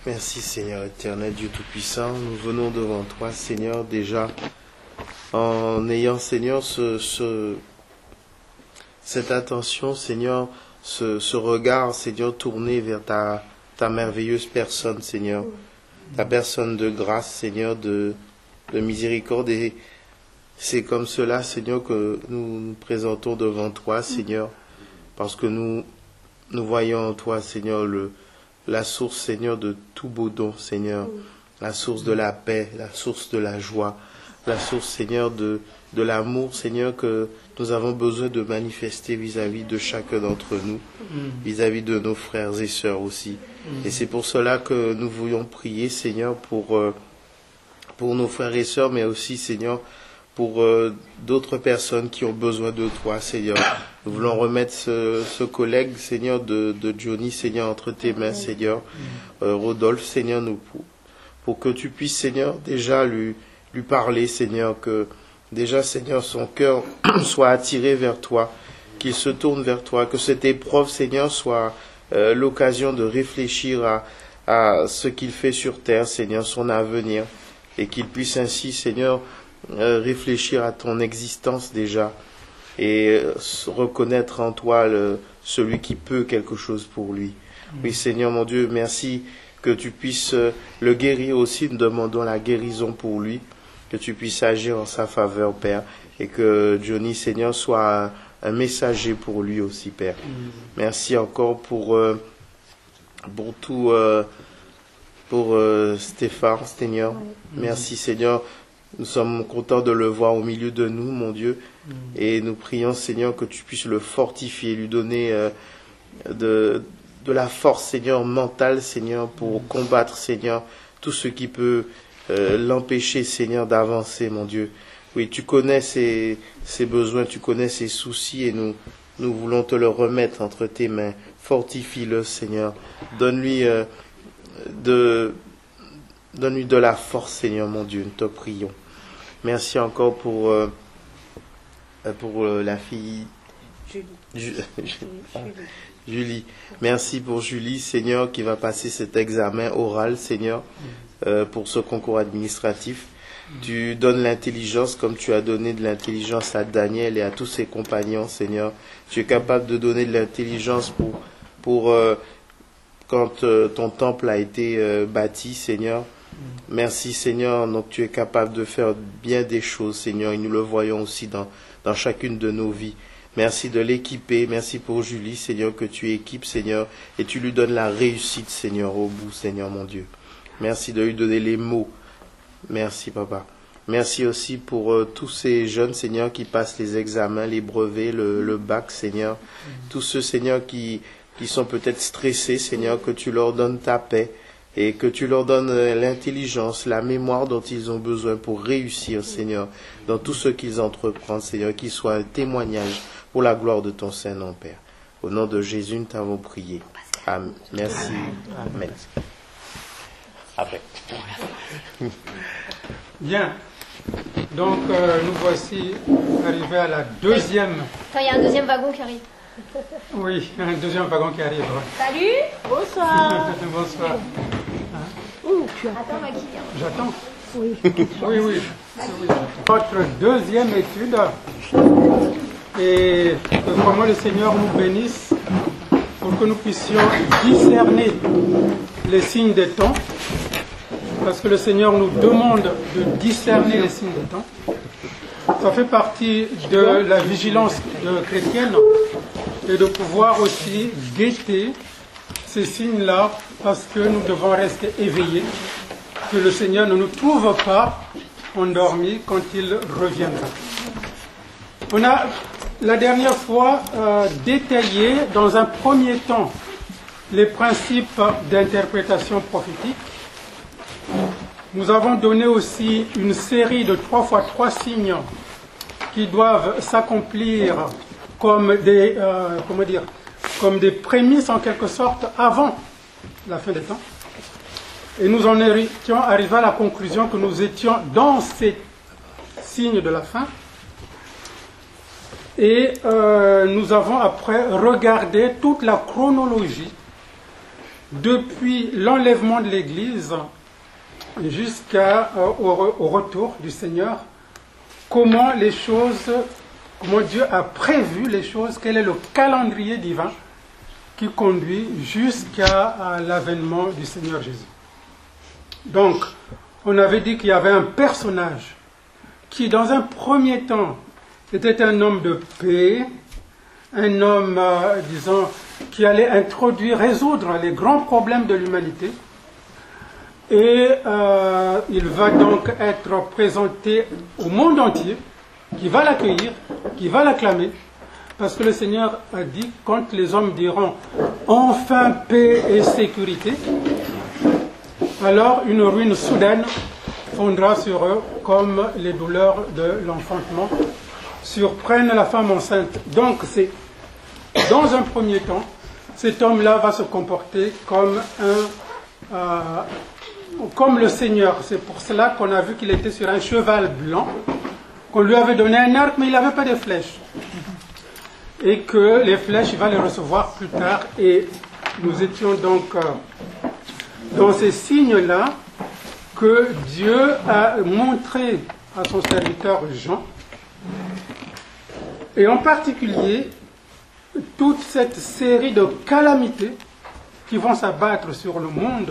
Merci Seigneur éternel, Dieu Tout-Puissant. Nous venons devant toi Seigneur déjà en ayant Seigneur cette attention Seigneur, ce regard Seigneur tourné vers ta merveilleuse personne Seigneur, ta personne de grâce Seigneur, de miséricorde. Et c'est comme cela Seigneur que nous nous présentons devant toi Seigneur, parce que nous voyons en toi Seigneur la source, Seigneur, de tout beau don, Seigneur. La source de la paix, la source de la joie, la source, Seigneur, de l'amour, Seigneur, que nous avons besoin de manifester vis-à-vis de chacun d'entre nous, vis-à-vis de nos frères et sœurs aussi. Et c'est pour cela que nous voulions prier, Seigneur, pour nos frères et sœurs, mais aussi, Seigneur, pour d'autres personnes qui ont besoin de toi, Seigneur. Nous voulons remettre ce collègue, Seigneur, de Johnny, Seigneur, entre tes mains, Seigneur. Rodolphe, Seigneur, pour que tu puisses, Seigneur, déjà lui parler, Seigneur, que déjà, Seigneur, son cœur soit attiré vers toi, qu'il se tourne vers toi, que cette épreuve, Seigneur, soit l'occasion de réfléchir à ce qu'il fait sur terre, Seigneur, son avenir, et qu'il puisse ainsi, Seigneur, réfléchir à ton existence déjà et reconnaître en toi celui qui peut quelque chose pour lui. Oui, Seigneur mon Dieu, merci que tu puisses le guérir aussi. Nous demandons la guérison pour lui, que tu puisses agir en sa faveur, Père, et que Johnny, Seigneur, soit un messager pour lui aussi, Père. Merci encore pour tout, pour Stéphane, Seigneur. Merci, Seigneur. Nous sommes contents de le voir au milieu de nous, mon Dieu. Et nous prions, Seigneur, que tu puisses le fortifier, lui donner de la force, Seigneur, mentale, Seigneur, pour combattre, Seigneur, tout ce qui peut l'empêcher, Seigneur, d'avancer, mon Dieu. Oui, tu connais ses besoins, tu connais ses soucis, et nous voulons te le remettre entre tes mains. Fortifie-le, Seigneur. Donne-lui de la force, Seigneur, mon Dieu. Nous te prions. Merci encore pour la fille Julie. Merci pour Julie, Seigneur, qui va passer cet examen oral, Seigneur, pour ce concours administratif. Tu donnes l'intelligence comme tu as donné de l'intelligence à Daniel et à tous ses compagnons, Seigneur. Tu es capable de donner de l'intelligence pour quand ton temple a été bâti, Seigneur. Merci, Seigneur. Donc tu es capable de faire bien des choses, Seigneur, et nous le voyons aussi dans chacune de nos vies. Merci de l'équiper. Merci pour Julie, Seigneur, que tu équipes, Seigneur, et tu lui donnes la réussite, Seigneur, au bout, Seigneur, mon Dieu. Merci de lui donner les mots. Merci, Papa. Merci aussi pour tous ces jeunes, Seigneur, qui passent les examens, les brevets, le bac, Seigneur. Tous ceux, Seigneur, qui sont peut-être stressés, Seigneur, que tu leur donnes ta paix et que tu leur donnes l'intelligence, la mémoire dont ils ont besoin pour réussir, Seigneur, dans tout ce qu'ils entreprennent, Seigneur, qu'ils soient un témoignage pour la gloire de ton Saint-Nom, Père. Au nom de Jésus, nous t'avons prié. Amen. Merci. Amen. Après. Bien. Donc, nous voici arrivés à la deuxième. Enfin, il y a un deuxième wagon qui arrive. Oui, un deuxième wagon qui arrive. Salut. Bonsoir. Bonsoir. Attends, Maggie. J'attends. Oui. Oui. Notre deuxième étude. Et que vraiment le Seigneur nous bénisse pour que nous puissions discerner les signes des temps. Parce que le Seigneur nous demande de discerner les signes des temps. Ça fait partie de la vigilance chrétienne et de pouvoir aussi guetter ces signes-là parce que nous devons rester éveillés, que le Seigneur ne nous trouve pas endormis quand il reviendra. On a la dernière fois détaillé dans un premier temps les principes d'interprétation prophétique. Nous avons donné aussi une série de 3 fois 3 signes qui doivent s'accomplir comme des prémices en quelque sorte avant la fin des temps. Et nous en étions arrivés à la conclusion que nous étions dans ces signes de la fin. Et nous avons après regardé toute la chronologie depuis l'enlèvement de l'Église jusqu'au retour du Seigneur, comment Dieu a prévu les choses, quel est le calendrier divin qui conduit jusqu'à l'avènement du Seigneur Jésus. Donc, on avait dit qu'il y avait un personnage qui, dans un premier temps, était un homme de paix, un homme, qui allait résoudre les grands problèmes de l'humanité. Et il va donc être présenté au monde entier, qui va l'accueillir, qui va l'acclamer, parce que le Seigneur a dit, quand les hommes diront « enfin paix et sécurité », alors une ruine soudaine fondra sur eux, comme les douleurs de l'enfantement surprennent la femme enceinte. Donc c'est, dans un premier temps, cet homme-là va se comporter comme le Seigneur. C'est pour cela qu'on a vu qu'il était sur un cheval blanc, qu'on lui avait donné un arc, mais il n'avait pas de flèches. Et que les flèches, il va les recevoir plus tard. Et nous étions donc dans ces signes-là que Dieu a montré à son serviteur Jean. Et en particulier, toute cette série de calamités qui vont s'abattre sur le monde.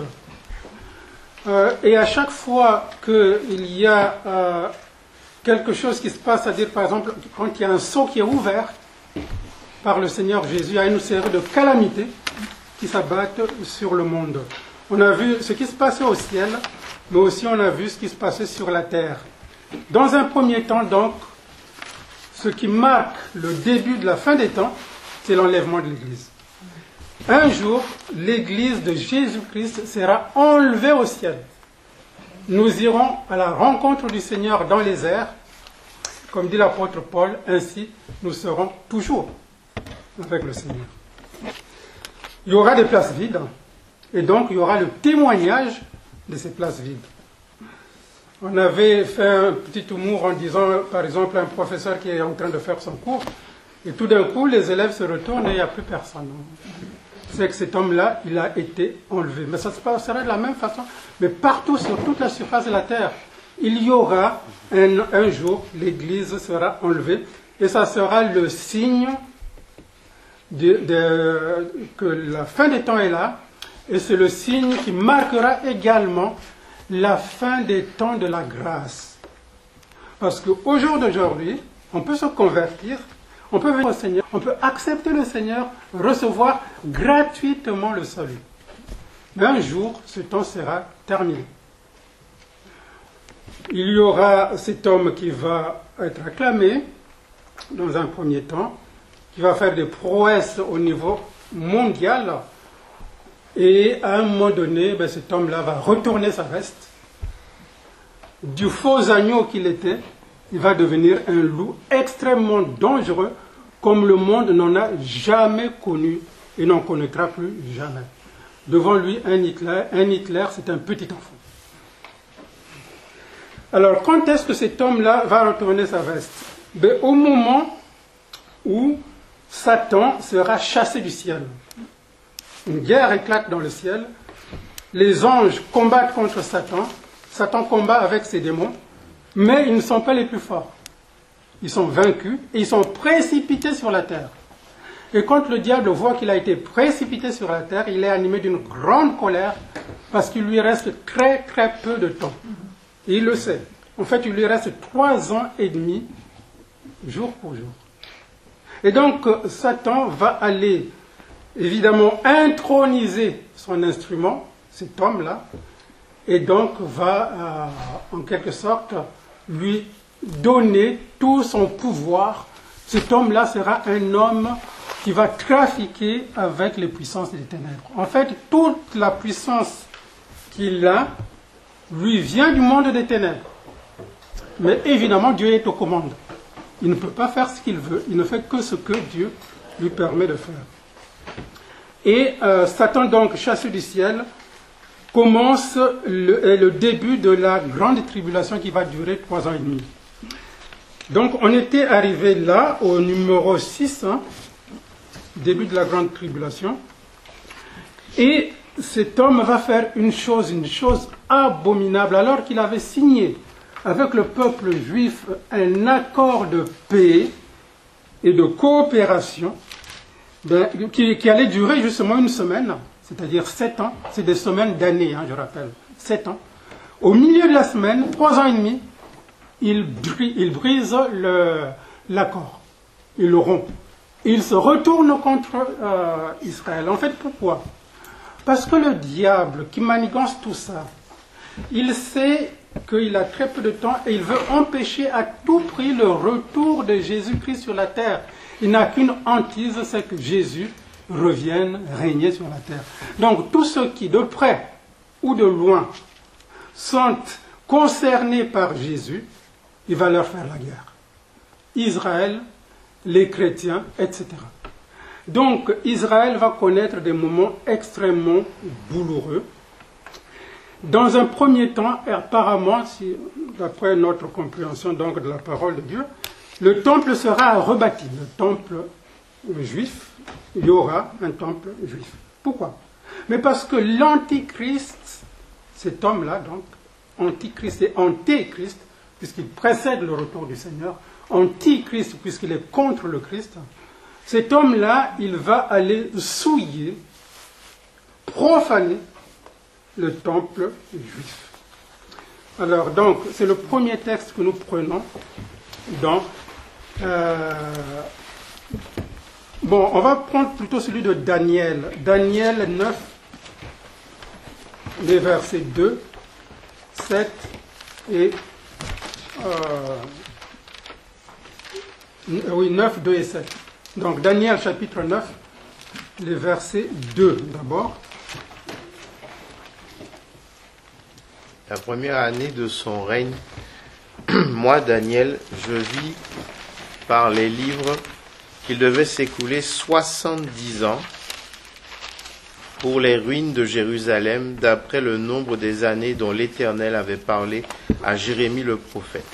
Et à chaque fois qu'il y a quelque chose qui se passe, c'est-à-dire par exemple quand il y a un sceau qui est ouvert par le Seigneur Jésus, il y a une série de calamités qui s'abattent sur le monde. On a vu ce qui se passait au ciel, mais aussi on a vu ce qui se passait sur la terre. Dans un premier temps, donc, ce qui marque le début de la fin des temps, c'est l'enlèvement de l'Église. Un jour, l'Église de Jésus-Christ sera enlevée au ciel. Nous irons à la rencontre du Seigneur dans les airs. Comme dit l'apôtre Paul, ainsi nous serons toujours avec le Seigneur. Il y aura des places vides, et donc il y aura le témoignage de ces places vides. On avait fait un petit humour en disant, par exemple, un professeur qui est en train de faire son cours, et tout d'un coup, les élèves se retournent et il n'y a plus personne. C'est que cet homme-là, il a été enlevé. Mais ça se passera de la même façon, mais partout, sur toute la surface de la terre. Il y aura un jour, l'Église sera enlevée, et ça sera le signe que la fin des temps est là, et c'est le signe qui marquera également la fin des temps de la grâce. Parce qu'au jour d'aujourd'hui, on peut se convertir, on peut venir au Seigneur, on peut accepter le Seigneur, recevoir gratuitement le salut. Mais un jour, ce temps sera terminé. Il y aura cet homme qui va être acclamé dans un premier temps, qui va faire des prouesses au niveau mondial, et à un moment donné, cet homme-là va retourner sa veste. Du faux agneau qu'il était, il va devenir un loup extrêmement dangereux, comme le monde n'en a jamais connu et n'en connaîtra plus jamais. Devant lui, un Hitler, c'est un petit enfant. Alors, quand est-ce que cet homme-là va retourner sa veste? Au moment où Satan sera chassé du ciel. Une guerre éclate dans le ciel. Les anges combattent contre Satan. Satan combat avec ses démons. Mais ils ne sont pas les plus forts. Ils sont vaincus et ils sont précipités sur la terre. Et quand le diable voit qu'il a été précipité sur la terre, il est animé d'une grande colère parce qu'il lui reste très très peu de temps. Et il le sait. En fait, il lui reste 3 ans et demi, jour pour jour. Et donc, Satan va aller, évidemment, introniser son instrument, cet homme-là, et donc va, en quelque sorte, lui donner tout son pouvoir. Cet homme-là sera un homme qui va trafiquer avec les puissances des ténèbres. En fait, toute la puissance qu'il a lui vient du monde des ténèbres. Mais évidemment, Dieu est aux commandes. Il ne peut pas faire ce qu'il veut. Il ne fait que ce que Dieu lui permet de faire. Et Satan, donc, chassé du ciel, commence le début de la grande tribulation qui va durer 3 ans et demi. Donc, on était arrivé là, au numéro 6, début de la grande tribulation. Et cet homme va faire une chose abominable, alors qu'il avait signé avec le peuple juif un accord de paix et de coopération qui allait durer justement une semaine, c'est-à-dire 7 ans, c'est des semaines d'années, je rappelle, 7 ans. Au milieu de la semaine, 3 ans et demi, il brise l'accord, il le rompt. Il se retourne contre Israël. En fait, pourquoi? Parce que le diable qui manigance tout ça, il sait qu'il a très peu de temps et il veut empêcher à tout prix le retour de Jésus-Christ sur la terre. Il n'a qu'une hantise, c'est que Jésus revienne régner sur la terre. Donc tous ceux qui, de près ou de loin, sont concernés par Jésus, il va leur faire la guerre. Israël, les chrétiens, etc. Donc Israël va connaître des moments extrêmement douloureux. Dans un premier temps, apparemment, d'après notre compréhension donc de la parole de Dieu, le temple sera rebâti, le temple juif, il y aura un temple juif. Pourquoi? Mais parce que l'antichrist, cet homme-là, donc, antichrist et antéchrist, puisqu'il précède le retour du Seigneur, antichrist puisqu'il est contre le Christ, cet homme-là, il va aller souiller, profaner le temple juif. Alors, donc, c'est le premier texte que nous prenons dans... bon, on va prendre plutôt celui de Daniel. Daniel 9, les versets 2, 7 et... 9, 2 et 7. Donc, Daniel chapitre 9, les versets 2 d'abord. La première année de son règne, moi, Daniel, je vis par les livres qu'il devait s'écouler 70 ans pour les ruines de Jérusalem, d'après le nombre des années dont l'Éternel avait parlé à Jérémie le prophète.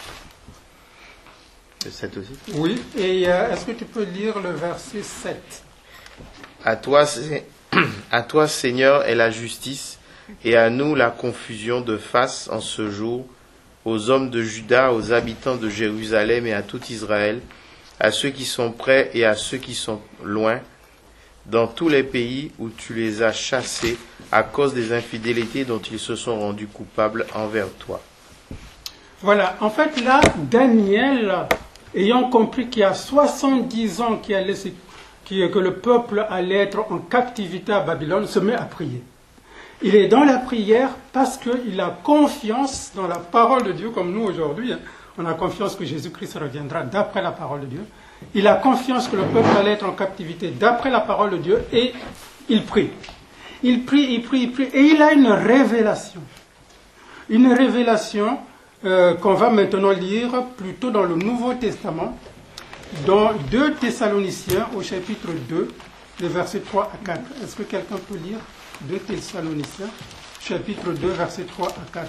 Le 7 aussi? Oui, et est-ce que tu peux lire le verset 7? À toi, Seigneur, est la justice, et à nous la confusion de face en ce jour, aux hommes de Juda, aux habitants de Jérusalem et à tout Israël, à ceux qui sont près et à ceux qui sont loin, dans tous les pays où tu les as chassés à cause des infidélités dont ils se sont rendus coupables envers toi. Voilà, en fait là, Daniel, ayant compris qu'il y a 70 ans que le peuple allait être en captivité à Babylone, se met à prier. Il est dans la prière parce qu'il a confiance dans la parole de Dieu, comme nous aujourd'hui. On a confiance que Jésus-Christ reviendra d'après la parole de Dieu. Il a confiance que le peuple allait être en captivité d'après la parole de Dieu et il prie. Il prie et il a une révélation. Une révélation qu'on va maintenant lire plutôt dans le Nouveau Testament, dans 2 Thessaloniciens au chapitre 2, les versets 3 à 4. Est-ce que quelqu'un peut lire 2 Thessaloniciens, chapitre 2, versets 3 à 4.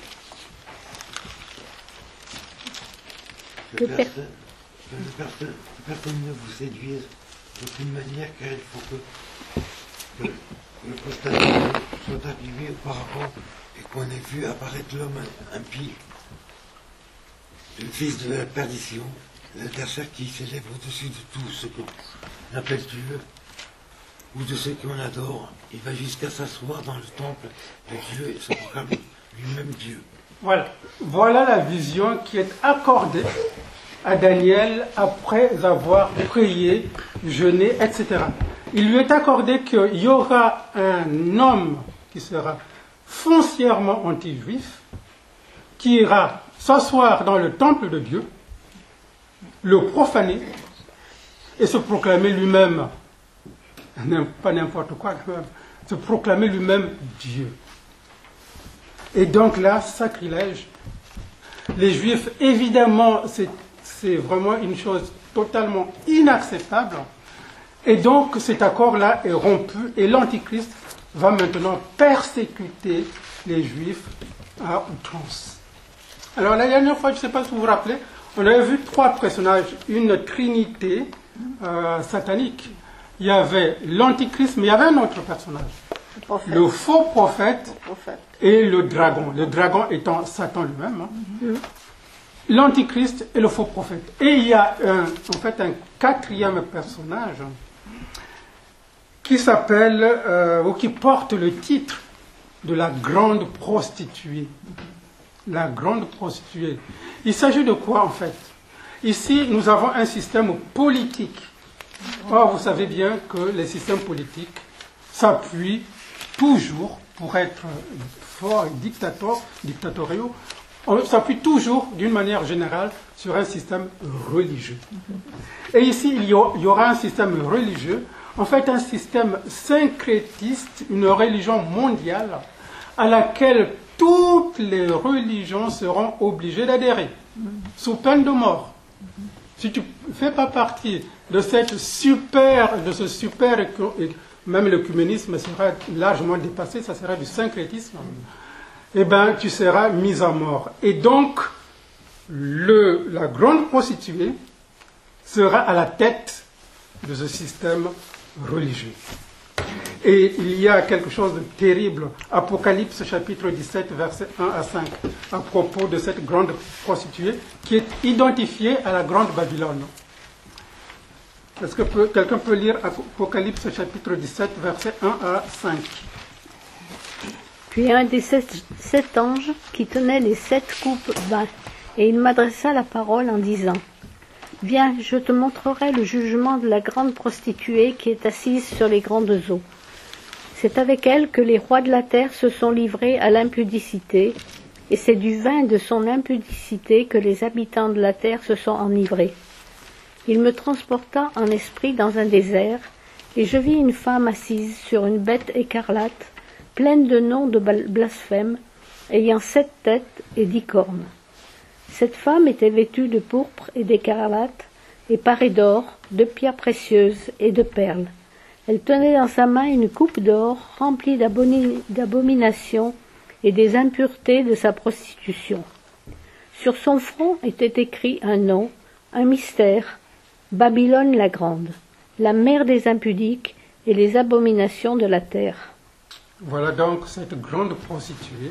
Que personne ne vous séduise d'aucune manière, car il faut que le constat soit arrivé auparavant et qu'on ait vu apparaître l'homme impie, le fils de la perdition, l'adversaire qui s'élève au-dessus de tout ce qu'on appelle Dieu, ou de ceux qu'on adore. Il va jusqu'à s'asseoir dans le temple de Dieu et se proclame lui-même Dieu. Voilà la vision qui est accordée à Daniel après avoir prié, jeûné, etc. Il lui est accordé qu'il y aura un homme qui sera foncièrement anti-juif, qui ira s'asseoir dans le temple de Dieu, le profaner et se proclamer lui-même, pas n'importe quoi, se proclamer lui-même Dieu. Et donc là, sacrilège. Les Juifs, évidemment, c'est vraiment une chose totalement inacceptable. Et donc cet accord-là est rompu et l'Antichrist va maintenant persécuter les Juifs à outrance. Alors la dernière fois, je ne sais pas si vous vous rappelez, on avait vu 3 personnages, une trinité satanique. Il y avait l'Antichrist, mais il y avait un autre personnage. le faux prophète et le dragon. Le dragon étant Satan lui-même. Hein. L'antichrist et le faux prophète. Et il y a en fait un quatrième personnage qui s'appelle, ou qui porte le titre de la grande prostituée. La grande prostituée. Il s'agit de quoi en fait? Ici, nous avons un système politique. Or, vous savez bien que les systèmes politiques s'appuient toujours, pour être forts et dictatoriaux, on s'appuie toujours, d'une manière générale, sur un système religieux. Et ici, il y aura un système religieux, en fait un système syncrétiste, une religion mondiale, à laquelle toutes les religions seront obligées d'adhérer, sous peine de mort. Si tu ne fais pas partie de ce super, même l'œcuménisme sera largement dépassé, ça sera du syncrétisme, eh bien, tu seras mis à mort. Et donc, la grande prostituée sera à la tête de ce système religieux. Et il y a quelque chose de terrible, Apocalypse chapitre 17, versets 1 à 5, à propos de cette grande prostituée qui est identifiée à la grande Babylone. Est-ce que quelqu'un peut lire Apocalypse chapitre 17, versets 1 à 5? Puis un des sept anges qui tenait les 7 coupes vint, et il m'adressa la parole en disant: Viens, je te montrerai le jugement de la grande prostituée qui est assise sur les grandes eaux. C'est avec elle que les rois de la terre se sont livrés à l'impudicité, et c'est du vin de son impudicité que les habitants de la terre se sont enivrés. Il me transporta en esprit dans un désert, et je vis une femme assise sur une bête écarlate, pleine de noms de blasphème, ayant 7 têtes et 10 cornes. Cette femme était vêtue de pourpre et d'écarlate, et parée d'or, de pierres précieuses et de perles. Elle tenait dans sa main une coupe d'or remplie d'abominations et des impuretés de sa prostitution. Sur son front était écrit un nom, un mystère, Babylone la grande, la mère des impudiques et les abominations de la terre. Voilà donc cette grande prostituée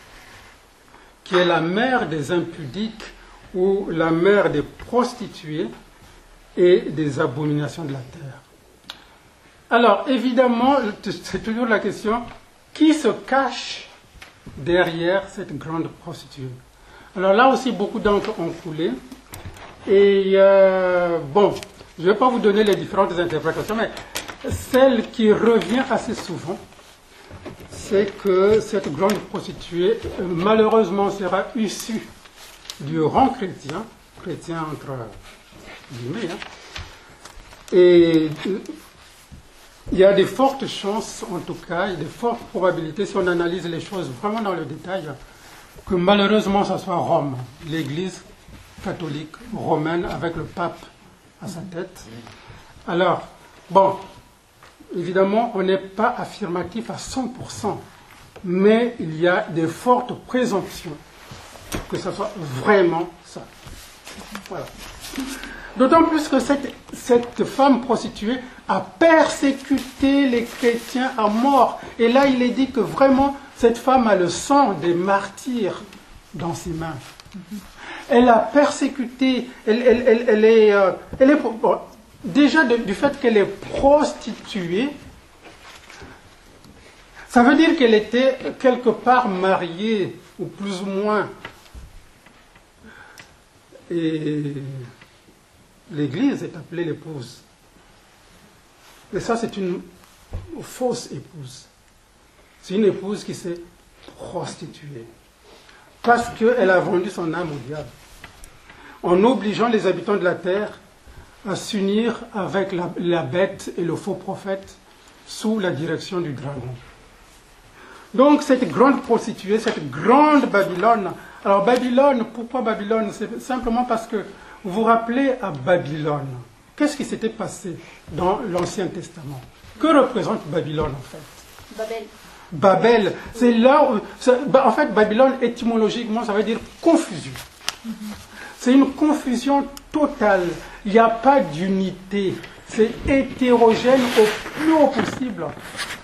qui est la mère des impudiques ou la mère des prostituées et des abominations de la terre. Alors, évidemment, c'est toujours la question, qui se cache derrière cette grande prostituée? Alors là aussi, beaucoup d'encre ont coulé. Et bon, je ne vais pas vous donner les différentes interprétations, mais celle qui revient assez souvent, c'est que cette grande prostituée, malheureusement, sera issue du rang chrétien entre guillemets, hein, et il y a des fortes chances, en tout cas, il y a des fortes probabilités, si on analyse les choses vraiment dans le détail, que malheureusement, ça soit Rome, l'Église catholique romaine, avec le pape à sa tête. Alors, bon, évidemment, on n'est pas affirmatif à 100%, mais il y a des fortes présomptions que ce soit vraiment ça. Voilà. D'autant plus que cette femme prostituée a persécuté les chrétiens à mort. Et là, il est dit que vraiment, cette femme a le sang des martyrs dans ses mains. Elle a persécuté, elle est bon, déjà du fait qu'elle est prostituée, ça veut dire qu'elle était quelque part mariée, ou plus ou moins. Et l'Église est appelée l'épouse. Et ça, c'est une fausse épouse. C'est une épouse qui s'est prostituée. Parce qu'elle a vendu son âme au diable. En obligeant les habitants de la terre à s'unir avec la bête et le faux prophète sous la direction du dragon. Donc cette grande prostituée, cette grande Babylone. Alors Babylone, pourquoi Babylone? C'est simplement parce que vous vous rappelez à Babylone. Qu'est-ce qui s'était passé dans l'Ancien Testament? Que représente Babylone en fait? Babel, c'est là où... en fait, Babylone, étymologiquement, ça veut dire confusion. C'est une confusion totale. Il n'y a pas d'unité. C'est hétérogène au plus haut possible.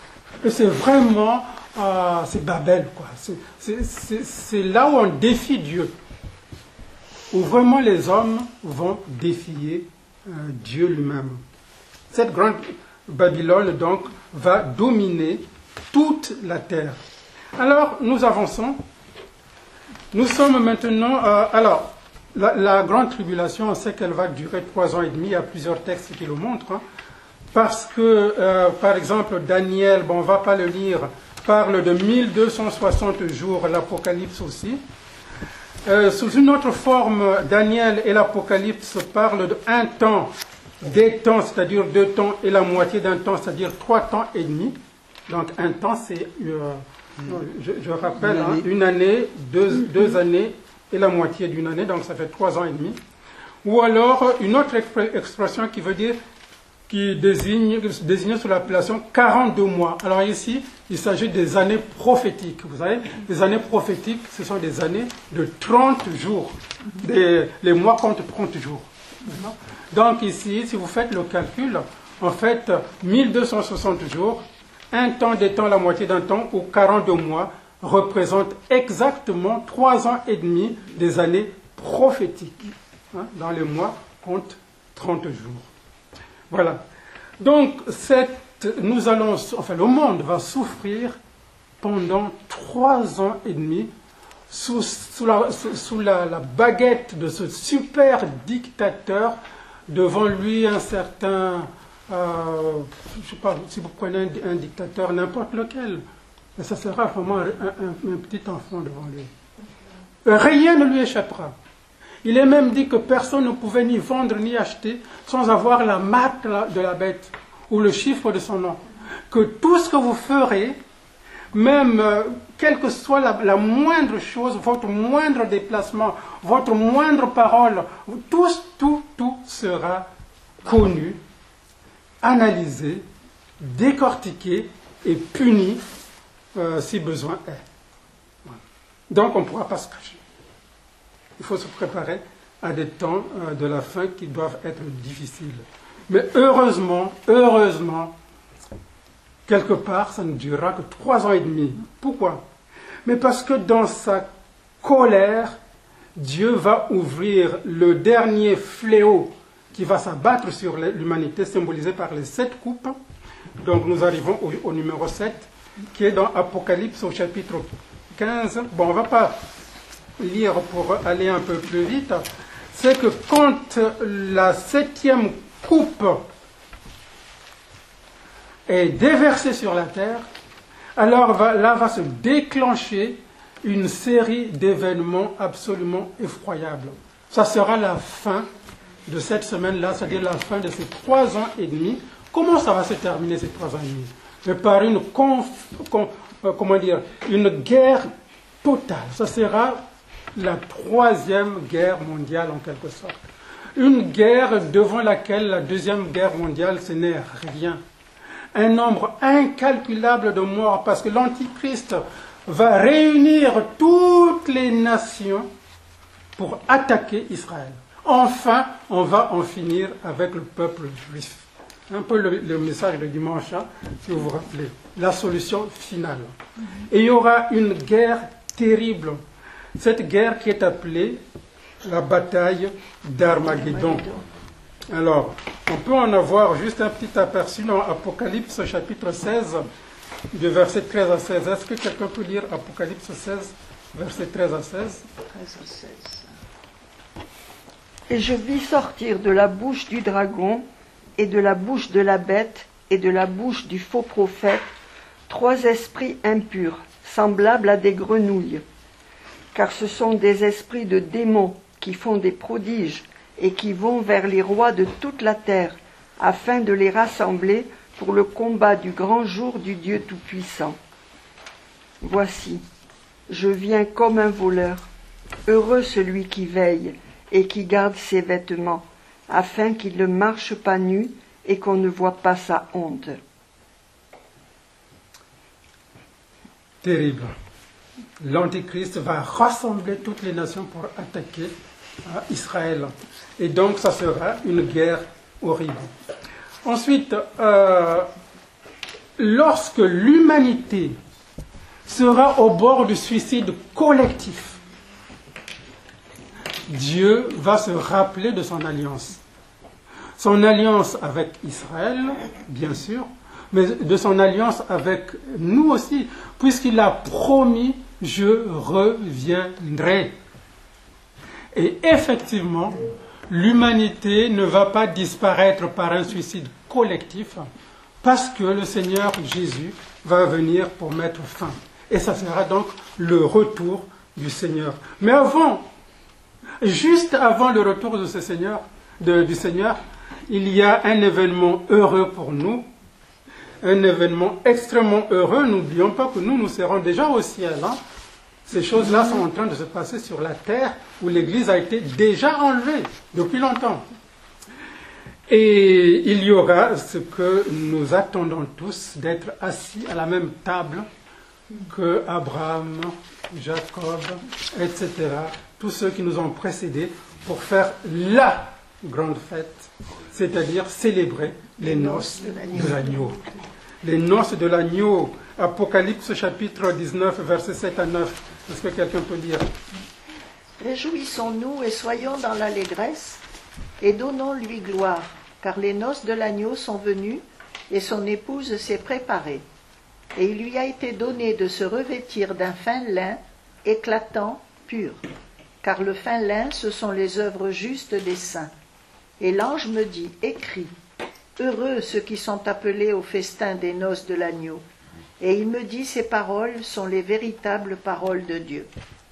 Et c'est vraiment, c'est Babel, quoi. C'est là où on défie Dieu. Où vraiment les hommes vont défier Dieu lui-même. Cette grande Babylone, donc, va dominer toute la terre. Alors, nous avançons. Nous sommes maintenant... la grande tribulation, on sait qu'elle va durer 3 ans et demi. Il y a plusieurs textes qui le montrent. Hein, parce que, par exemple, Daniel, on ne va pas le lire, parle de 1260 jours, l'Apocalypse aussi. Sous une autre forme, Daniel et l'Apocalypse parlent d'un temps, des temps, c'est-à-dire 2 temps, et la moitié d'un temps, c'est-à-dire 3 temps et demi. Donc un temps, c'est, je rappelle, une année, 2 années et la moitié d'une année, donc ça fait 3 ans et demi. Ou alors une autre expression qui veut dire, qui désigne sous l'appellation 42 mois. Alors ici, il s'agit des années prophétiques. Vous savez, les années prophétiques, ce sont des années de 30 jours. Les mois comptent 30 jours. Donc ici, si vous faites le calcul, en fait, 1260 jours, un temps, des temps, la moitié d'un temps, ou 42 mois, représente exactement 3 ans et demi des années prophétiques. Dans les mois, compte 30 jours. Voilà. Donc, le monde va souffrir pendant 3 ans et demi sous la baguette de ce super dictateur. Devant lui, un certain, je ne sais pas, si vous prenez un dictateur, n'importe lequel, mais ça sera vraiment un petit enfant devant lui. Rien ne lui échappera. Il est même dit que personne ne pouvait ni vendre ni acheter sans avoir la marque de la bête ou le chiffre de son nom. Que tout ce que vous ferez, même quelle que soit la moindre chose, votre moindre déplacement, votre moindre parole, tout sera connu, analysé, décortiqué et puni si besoin est. Voilà. Donc on ne pourra pas se cacher. Il faut se préparer à des temps de la fin qui doivent être difficiles. Mais heureusement, quelque part, ça ne durera que 3 ans et demi. Pourquoi? Mais parce que dans sa colère, Dieu va ouvrir le dernier fléau qui va s'abattre sur l'humanité, symbolisé par les 7 coupes. Donc nous arrivons au numéro 7, qui est dans Apocalypse au chapitre 15. Bon, on ne va pas lire pour aller un peu plus vite. C'est que quand la 7e coupe est déversée sur la terre, alors là va se déclencher une série d'événements absolument effroyables. Ça sera la fin de cette semaine-là, c'est-à-dire la fin de ces 3 ans et demi. Comment ça va se terminer ces 3 ans et demi? Mais par une guerre totale. Ça sera la 3e guerre mondiale en quelque sorte. Une guerre devant laquelle la 2e guerre mondiale, ce n'est rien. Un nombre incalculable de morts parce que l'Antichrist va réunir toutes les nations pour attaquer Israël. Enfin, on va en finir avec le peuple juif. Un peu le message de dimanche, si vous vous rappelez. La solution finale. Et il y aura une guerre terrible. Cette guerre qui est appelée la bataille d'Armageddon. Alors, on peut en avoir juste un petit aperçu dans Apocalypse chapitre 16, de versets 13 à 16. Est-ce que quelqu'un peut lire Apocalypse 16, versets 13 à 16? 13 à 16. Et je vis sortir de la bouche du dragon, et de la bouche de la bête, et de la bouche du faux prophète, 3 esprits impurs, semblables à des grenouilles. Car ce sont des esprits de démons qui font des prodiges et qui vont vers les rois de toute la terre, afin de les rassembler pour le combat du grand jour du Dieu Tout-Puissant. Voici, je viens comme un voleur. Heureux celui qui veille et qui garde ses vêtements, afin qu'il ne marche pas nu et qu'on ne voit pas sa honte. Terrible. L'Antichrist va rassembler toutes les nations pour attaquer Israël. Et donc, ça sera une guerre horrible. Ensuite, lorsque l'humanité sera au bord du suicide collectif, Dieu va se rappeler de son alliance. Son alliance avec Israël, bien sûr, mais de son alliance avec nous aussi, puisqu'il a promis « je reviendrai ». Et effectivement, l'humanité ne va pas disparaître par un suicide collectif, parce que le Seigneur Jésus va venir pour mettre fin. Et ça sera donc le retour du Seigneur. Mais avant, juste avant le retour de ce Seigneur, du Seigneur, il y a un événement heureux pour nous, un événement extrêmement heureux. N'oublions pas que nous serons déjà au ciel. Ces choses-là sont en train de se passer sur la terre où l'Église a été déjà enlevée depuis longtemps. Et il y aura ce que nous attendons tous, d'être assis à la même table que Abraham, Jacob, etc. Tous ceux qui nous ont précédés pour faire la grande fête, c'est-à-dire célébrer les noces de l'agneau. Les noces de l'agneau, Apocalypse chapitre 19, versets 7 à 9. Est-ce que quelqu'un peut lire? Réjouissons-nous et soyons dans l'allégresse, et donnons-lui gloire, car les noces de l'agneau sont venues, et son épouse s'est préparée. Et il lui a été donné de se revêtir d'un fin lin, éclatant, pur, car le fin lin, ce sont les œuvres justes des saints. Et l'ange me dit, écris, heureux ceux qui sont appelés au festin des noces de l'agneau. Et il me dit, ces paroles sont les véritables paroles de Dieu.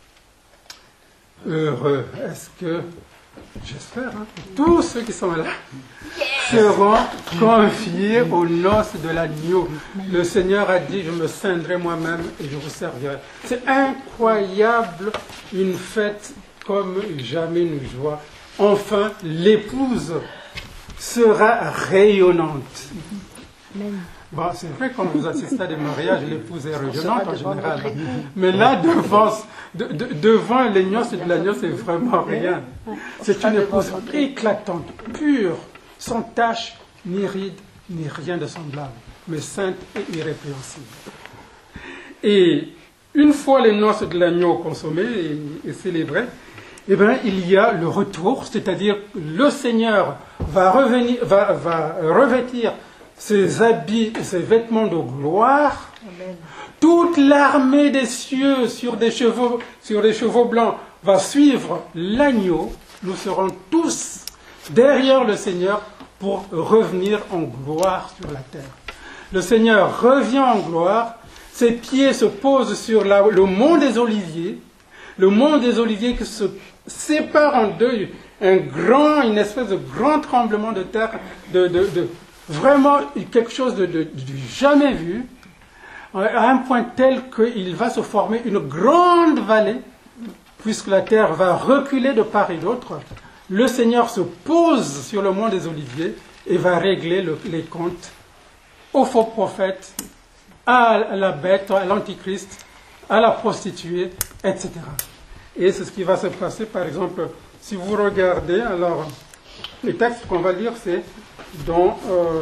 Heureux. Est-ce que, j'espère, tous ceux qui sont là seront confiés aux noces de l'agneau. Le Seigneur a dit, je me ceindrai moi-même et je vous servirai. C'est incroyable, une fête comme jamais une joie. Enfin, l'épouse sera rayonnante. Bon, c'est vrai quand vous assistez à des mariages, l'épouse est rayonnante en général. Mais là, devant les noces de l'agneau, c'est vraiment rien. C'est une épouse éclatante, pure, sans tache, ni ride, ni rien de semblable, mais sainte et irrépréhensible. Et une fois les noces de l'agneau consommées et célébrées, eh bien, il y a le retour, c'est-à-dire le Seigneur va revêtir ses habits, ses vêtements de gloire. Amen. Toute l'armée des cieux sur des chevaux blancs va suivre l'agneau. Nous serons tous derrière le Seigneur pour revenir en gloire sur la terre. Le Seigneur revient en gloire, ses pieds se posent sur le mont des Oliviers, le mont des Oliviers qui se sépare en deux, une espèce de grand tremblement de terre, vraiment quelque chose de jamais vu, à un point tel qu'il va se former une grande vallée, puisque la terre va reculer de part et d'autre. Le Seigneur se pose sur le mont des Oliviers et va régler les comptes aux faux prophètes, à la bête, à l'antichrist, à la prostituée, etc. Et c'est ce qui va se passer, par exemple, si vous regardez, alors, le texte qu'on va lire, c'est dans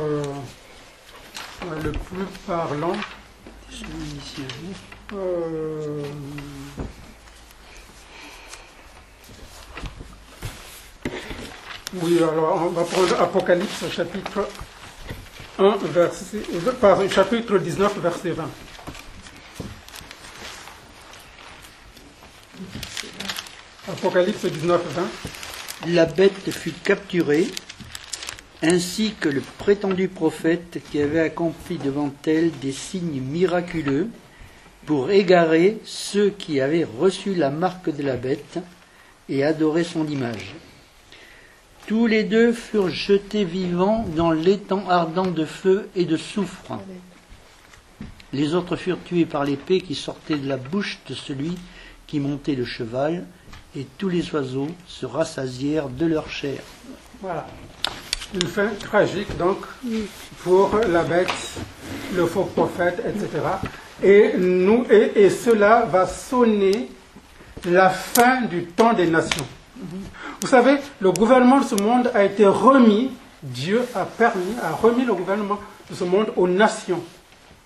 le plus parlant. Oui, alors on va prendre Apocalypse chapitre 1, chapitre 19, verset 20. Apocalypse 19, 20. La bête fut capturée, ainsi que le prétendu prophète qui avait accompli devant elle des signes miraculeux pour égarer ceux qui avaient reçu la marque de la bête et adoré son image. Tous les deux furent jetés vivants dans l'étang ardent de feu et de soufre. Les autres furent tués par l'épée qui sortait de la bouche de celui qui montait le cheval, et tous les oiseaux se rassasièrent de leur chair. Voilà. Une fin tragique, donc, pour la bête, le faux prophète, etc. Et cela va sonner la fin du temps des nations. Vous savez, le gouvernement de ce monde a été remis, Dieu a remis le gouvernement de ce monde aux nations.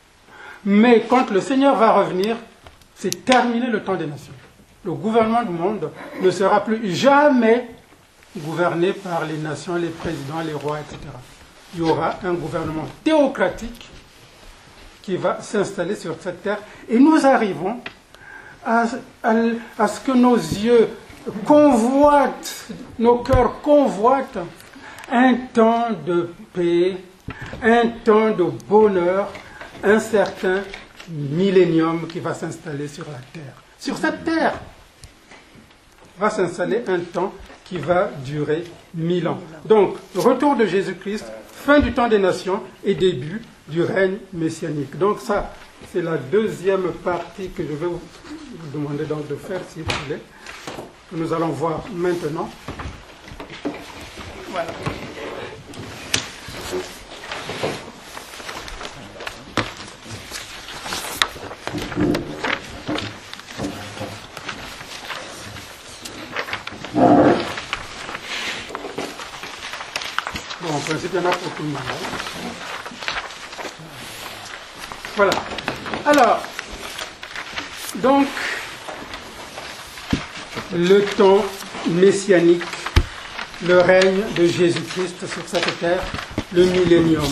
Mais quand le Seigneur va revenir, c'est terminé le temps des nations. Le gouvernement du monde ne sera plus jamais gouverné par les nations, les présidents, les rois, etc. Il y aura un gouvernement théocratique qui va s'installer sur cette terre. Et nous arrivons à ce que nos yeux convoitent, nos cœurs convoitent un temps de paix, un temps de bonheur, un certain millénium qui va s'installer sur la terre. Sur cette terre va s'installer un temps qui va durer 1000 ans. Donc, retour de Jésus-Christ, fin du temps des nations et début du règne messianique. Donc ça, c'est la deuxième partie que je vais vous demander donc de faire, si vous voulez, que nous allons voir maintenant. Voilà. Bon, en principe, il y en a pour tout le monde. Voilà. Alors, donc, le temps messianique, le règne de Jésus-Christ sur cette terre, le millénium.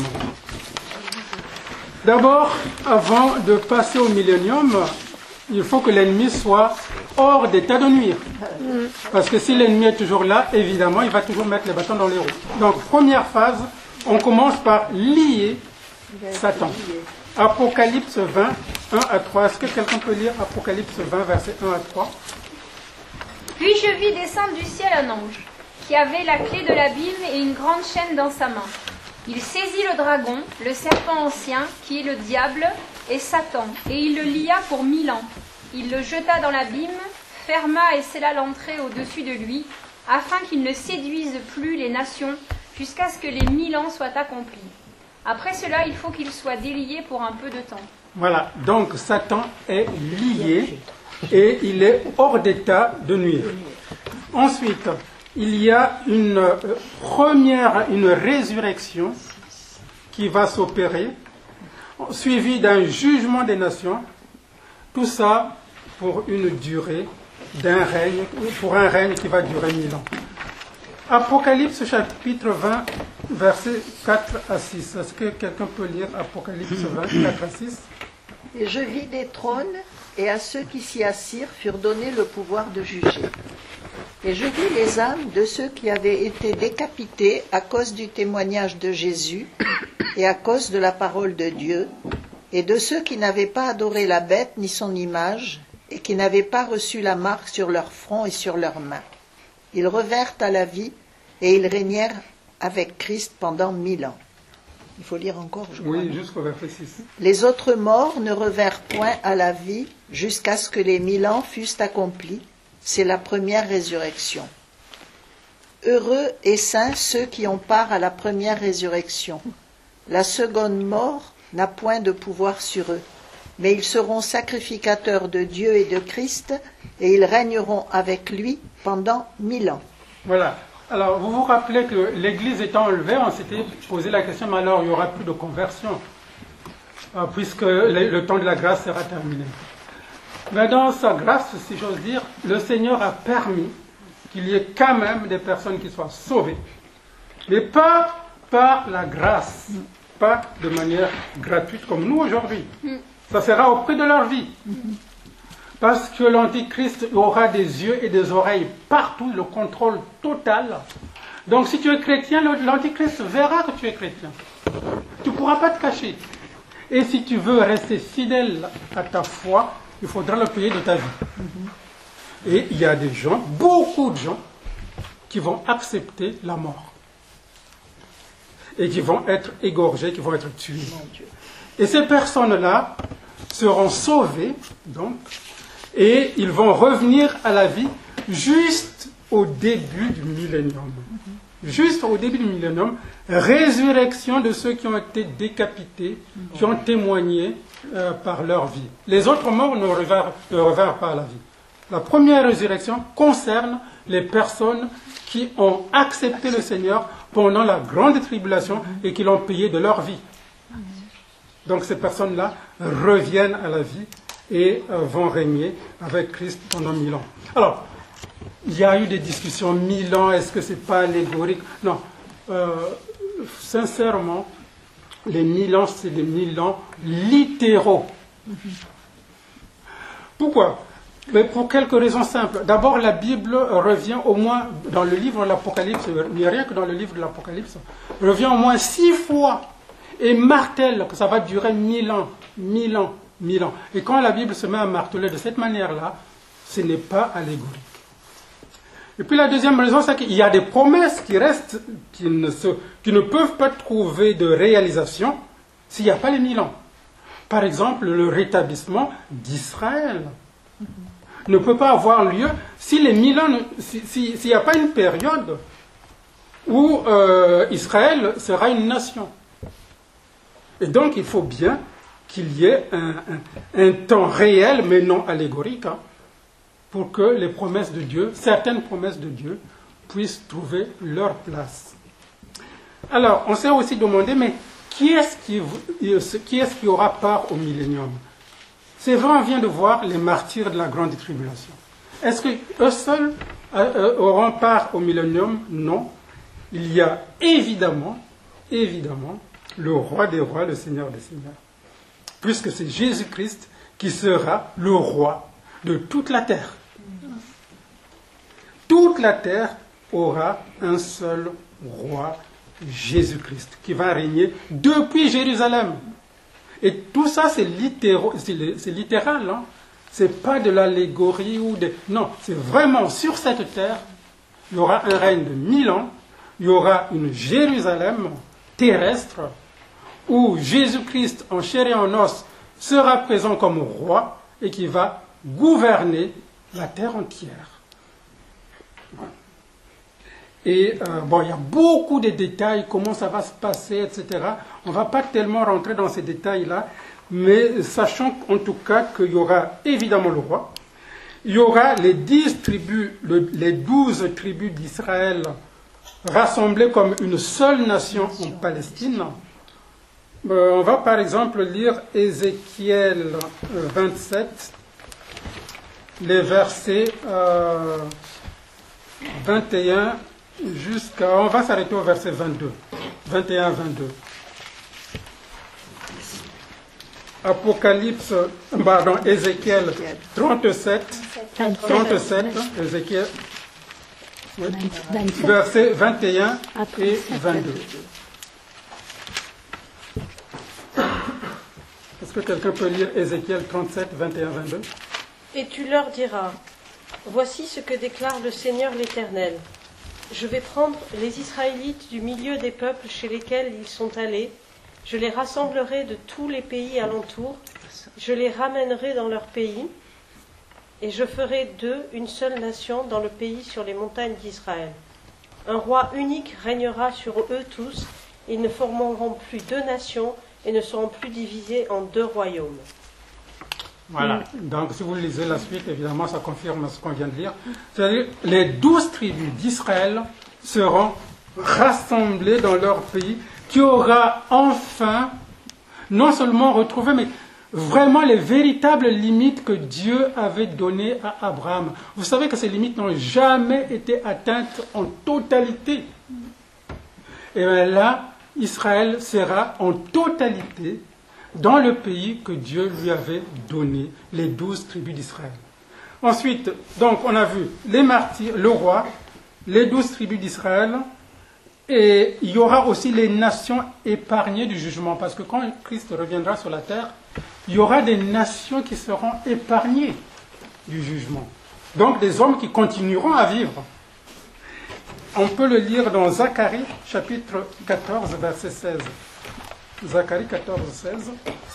D'abord, avant de passer au millénium, il faut que l'ennemi soit hors d'état de nuire. Parce que si l'ennemi est toujours là, évidemment, il va toujours mettre les bâtons dans les roues. Donc, première phase, on commence par lier Satan. Apocalypse 20, 1 à 3. Est-ce que quelqu'un peut lire Apocalypse 20, versets 1 à 3? Puis je vis descendre du ciel un ange, qui avait la clé de l'abîme et une grande chaîne dans sa main. Il saisit le dragon, le serpent ancien, qui est le diable, et Satan, et il le lia pour 1000 ans. Il le jeta dans l'abîme, ferma et scella l'entrée au-dessus de lui, afin qu'il ne séduise plus les nations, jusqu'à ce que les 1000 ans soient accomplis. Après cela, il faut qu'il soit délié pour un peu de temps. Voilà, donc Satan est lié et il est hors d'état de nuire. Ensuite, il y a une résurrection qui va s'opérer, suivie d'un jugement des nations. Tout ça pour une durée pour un règne qui va durer 1000 ans. Apocalypse chapitre 20, versets 4 à 6. Est-ce que quelqu'un peut lire Apocalypse 20, 4 à 6? Et je vis des trônes, et à ceux qui s'y assirent furent donnés le pouvoir de juger. Et je vis les âmes de ceux qui avaient été décapités à cause du témoignage de Jésus et à cause de la parole de Dieu, et de ceux qui n'avaient pas adoré la bête ni son image, et qui n'avaient pas reçu la marque sur leur front et sur leurs mains. Ils revinrent à la vie, et ils régnèrent avec Christ pendant 1000 ans. Il faut lire encore, je crois. Oui, jusqu'au verset 6. Les autres morts ne revinrent point à la vie jusqu'à ce que les 1000 ans fussent accomplis. C'est la première résurrection. Heureux et saints ceux qui ont part à la première résurrection. La seconde mort n'a point de pouvoir sur eux, mais ils seront sacrificateurs de Dieu et de Christ, et ils régneront avec lui pendant 1000 ans. Voilà. Alors, vous vous rappelez que l'Église étant enlevée, on s'était posé la question, mais alors il n'y aura plus de conversion, puisque le temps de la grâce sera terminé. Mais dans sa grâce, si j'ose dire, le Seigneur a permis qu'il y ait quand même des personnes qui soient sauvées, mais pas par la grâce, pas de manière gratuite comme nous aujourd'hui. Ça sera au prix de leur vie. Parce que l'Antichrist aura des yeux et des oreilles partout, le contrôle total. Donc si tu es chrétien, l'Antichrist verra que tu es chrétien. Tu ne pourras pas te cacher. Et si tu veux rester fidèle à ta foi, il faudra le payer de ta vie. Et il y a des gens, beaucoup de gens, qui vont accepter la mort. Et qui vont être égorgés, qui vont être tués. Et ces personnes-là seront sauvées, donc, et ils vont revenir à la vie juste au début du millénium. Juste au début du millénium, résurrection de ceux qui ont été décapités, qui ont témoigné par leur vie. Les autres morts ne revinrent pas à la vie. La première résurrection concerne les personnes qui ont accepté le Seigneur pendant la grande tribulation et qui l'ont payé de leur vie. Donc ces personnes-là reviennent à la vie et vont régner avec Christ pendant 1000 ans. Alors, il y a eu des discussions, 1000 ans, est-ce que ce n'est pas allégorique? Non. Sincèrement, les 1000 ans, c'est des 1000 ans littéraux. Pourquoi? Mais pour quelques raisons simples. D'abord, la Bible revient au moins, dans le livre de l'Apocalypse, mais rien que dans le livre de l'Apocalypse, revient au moins 6 fois et martèle que ça va durer 1000 ans, 1000 ans, 1000 ans. Et quand la Bible se met à marteler de cette manière-là, ce n'est pas allégorique. Et puis la deuxième raison, c'est qu'il y a des promesses qui restent, qui ne peuvent pas trouver de réalisation s'il n'y a pas les 1000 ans. Par exemple, le rétablissement d'Israël ne peut pas avoir lieu si les 1000 ans, s'il n'y a pas une période où Israël sera une nation. Et donc il faut bien qu'il y ait un temps réel, mais non allégorique, pour que les promesses de Dieu, certaines promesses de Dieu, puissent trouver leur place. Alors, on s'est aussi demandé, mais qui est-ce qui aura part au millénium? C'est vrai, on vient de voir les martyrs de la grande tribulation. Est-ce qu'eux seuls auront part au millénium? Non. Il y a évidemment, le roi des rois, le Seigneur des seigneurs. Puisque c'est Jésus-Christ qui sera le roi de toute la terre. Toute la terre aura un seul roi, Jésus-Christ, qui va régner depuis Jérusalem. Et tout ça, c'est littéral. Hein? Ce n'est pas de l'allégorie ou de... Non, c'est vraiment sur cette terre, il y aura un règne de 1000 ans, il y aura une Jérusalem terrestre, où Jésus-Christ, en chair et en os, sera présent comme roi et qui va gouverner la terre entière. Et il y a beaucoup de détails, comment ça va se passer, etc. On ne va pas tellement rentrer dans ces détails-là, mais sachant en tout cas qu'il y aura évidemment le roi, il y aura les 10 tribus, les 12 tribus d'Israël rassemblées comme une seule nation en Palestine. On va par exemple lire Ézéchiel 27, les versets 21 jusqu'à... On va s'arrêter au verset 22. 21 à 22. Apocalypse, Ézéchiel 37, Ézéchiel, versets 21 et 22. Est-ce que quelqu'un peut lire Ézéchiel 37, 21, 22? Et tu leur diras, voici ce que déclare le Seigneur l'Éternel. Je vais prendre les Israélites du milieu des peuples chez lesquels ils sont allés, je les rassemblerai de tous les pays alentours, je les ramènerai dans leur pays, et je ferai d'eux une seule nation dans le pays sur les montagnes d'Israël. Un roi unique régnera sur eux tous, ils ne formeront plus 2 nations et ne seront plus divisés en 2 royaumes. Voilà, donc si vous lisez la suite, évidemment, ça confirme ce qu'on vient de lire. C'est-à-dire, les 12 tribus d'Israël seront rassemblées dans leur pays, qui aura enfin, non seulement retrouvé, mais vraiment les véritables limites que Dieu avait données à Abraham. Vous savez que ces limites n'ont jamais été atteintes en totalité. Et bien là, Israël sera en totalité dans le pays que Dieu lui avait donné, les 12 tribus d'Israël. Ensuite, donc, on a vu les martyrs, le roi, les 12 tribus d'Israël, et il y aura aussi les nations épargnées du jugement, parce que quand Christ reviendra sur la terre, il y aura des nations qui seront épargnées du jugement. Donc, des hommes qui continueront à vivre. On peut le lire dans Zacharie, chapitre 14, verset 16. Zacharie 14, 16.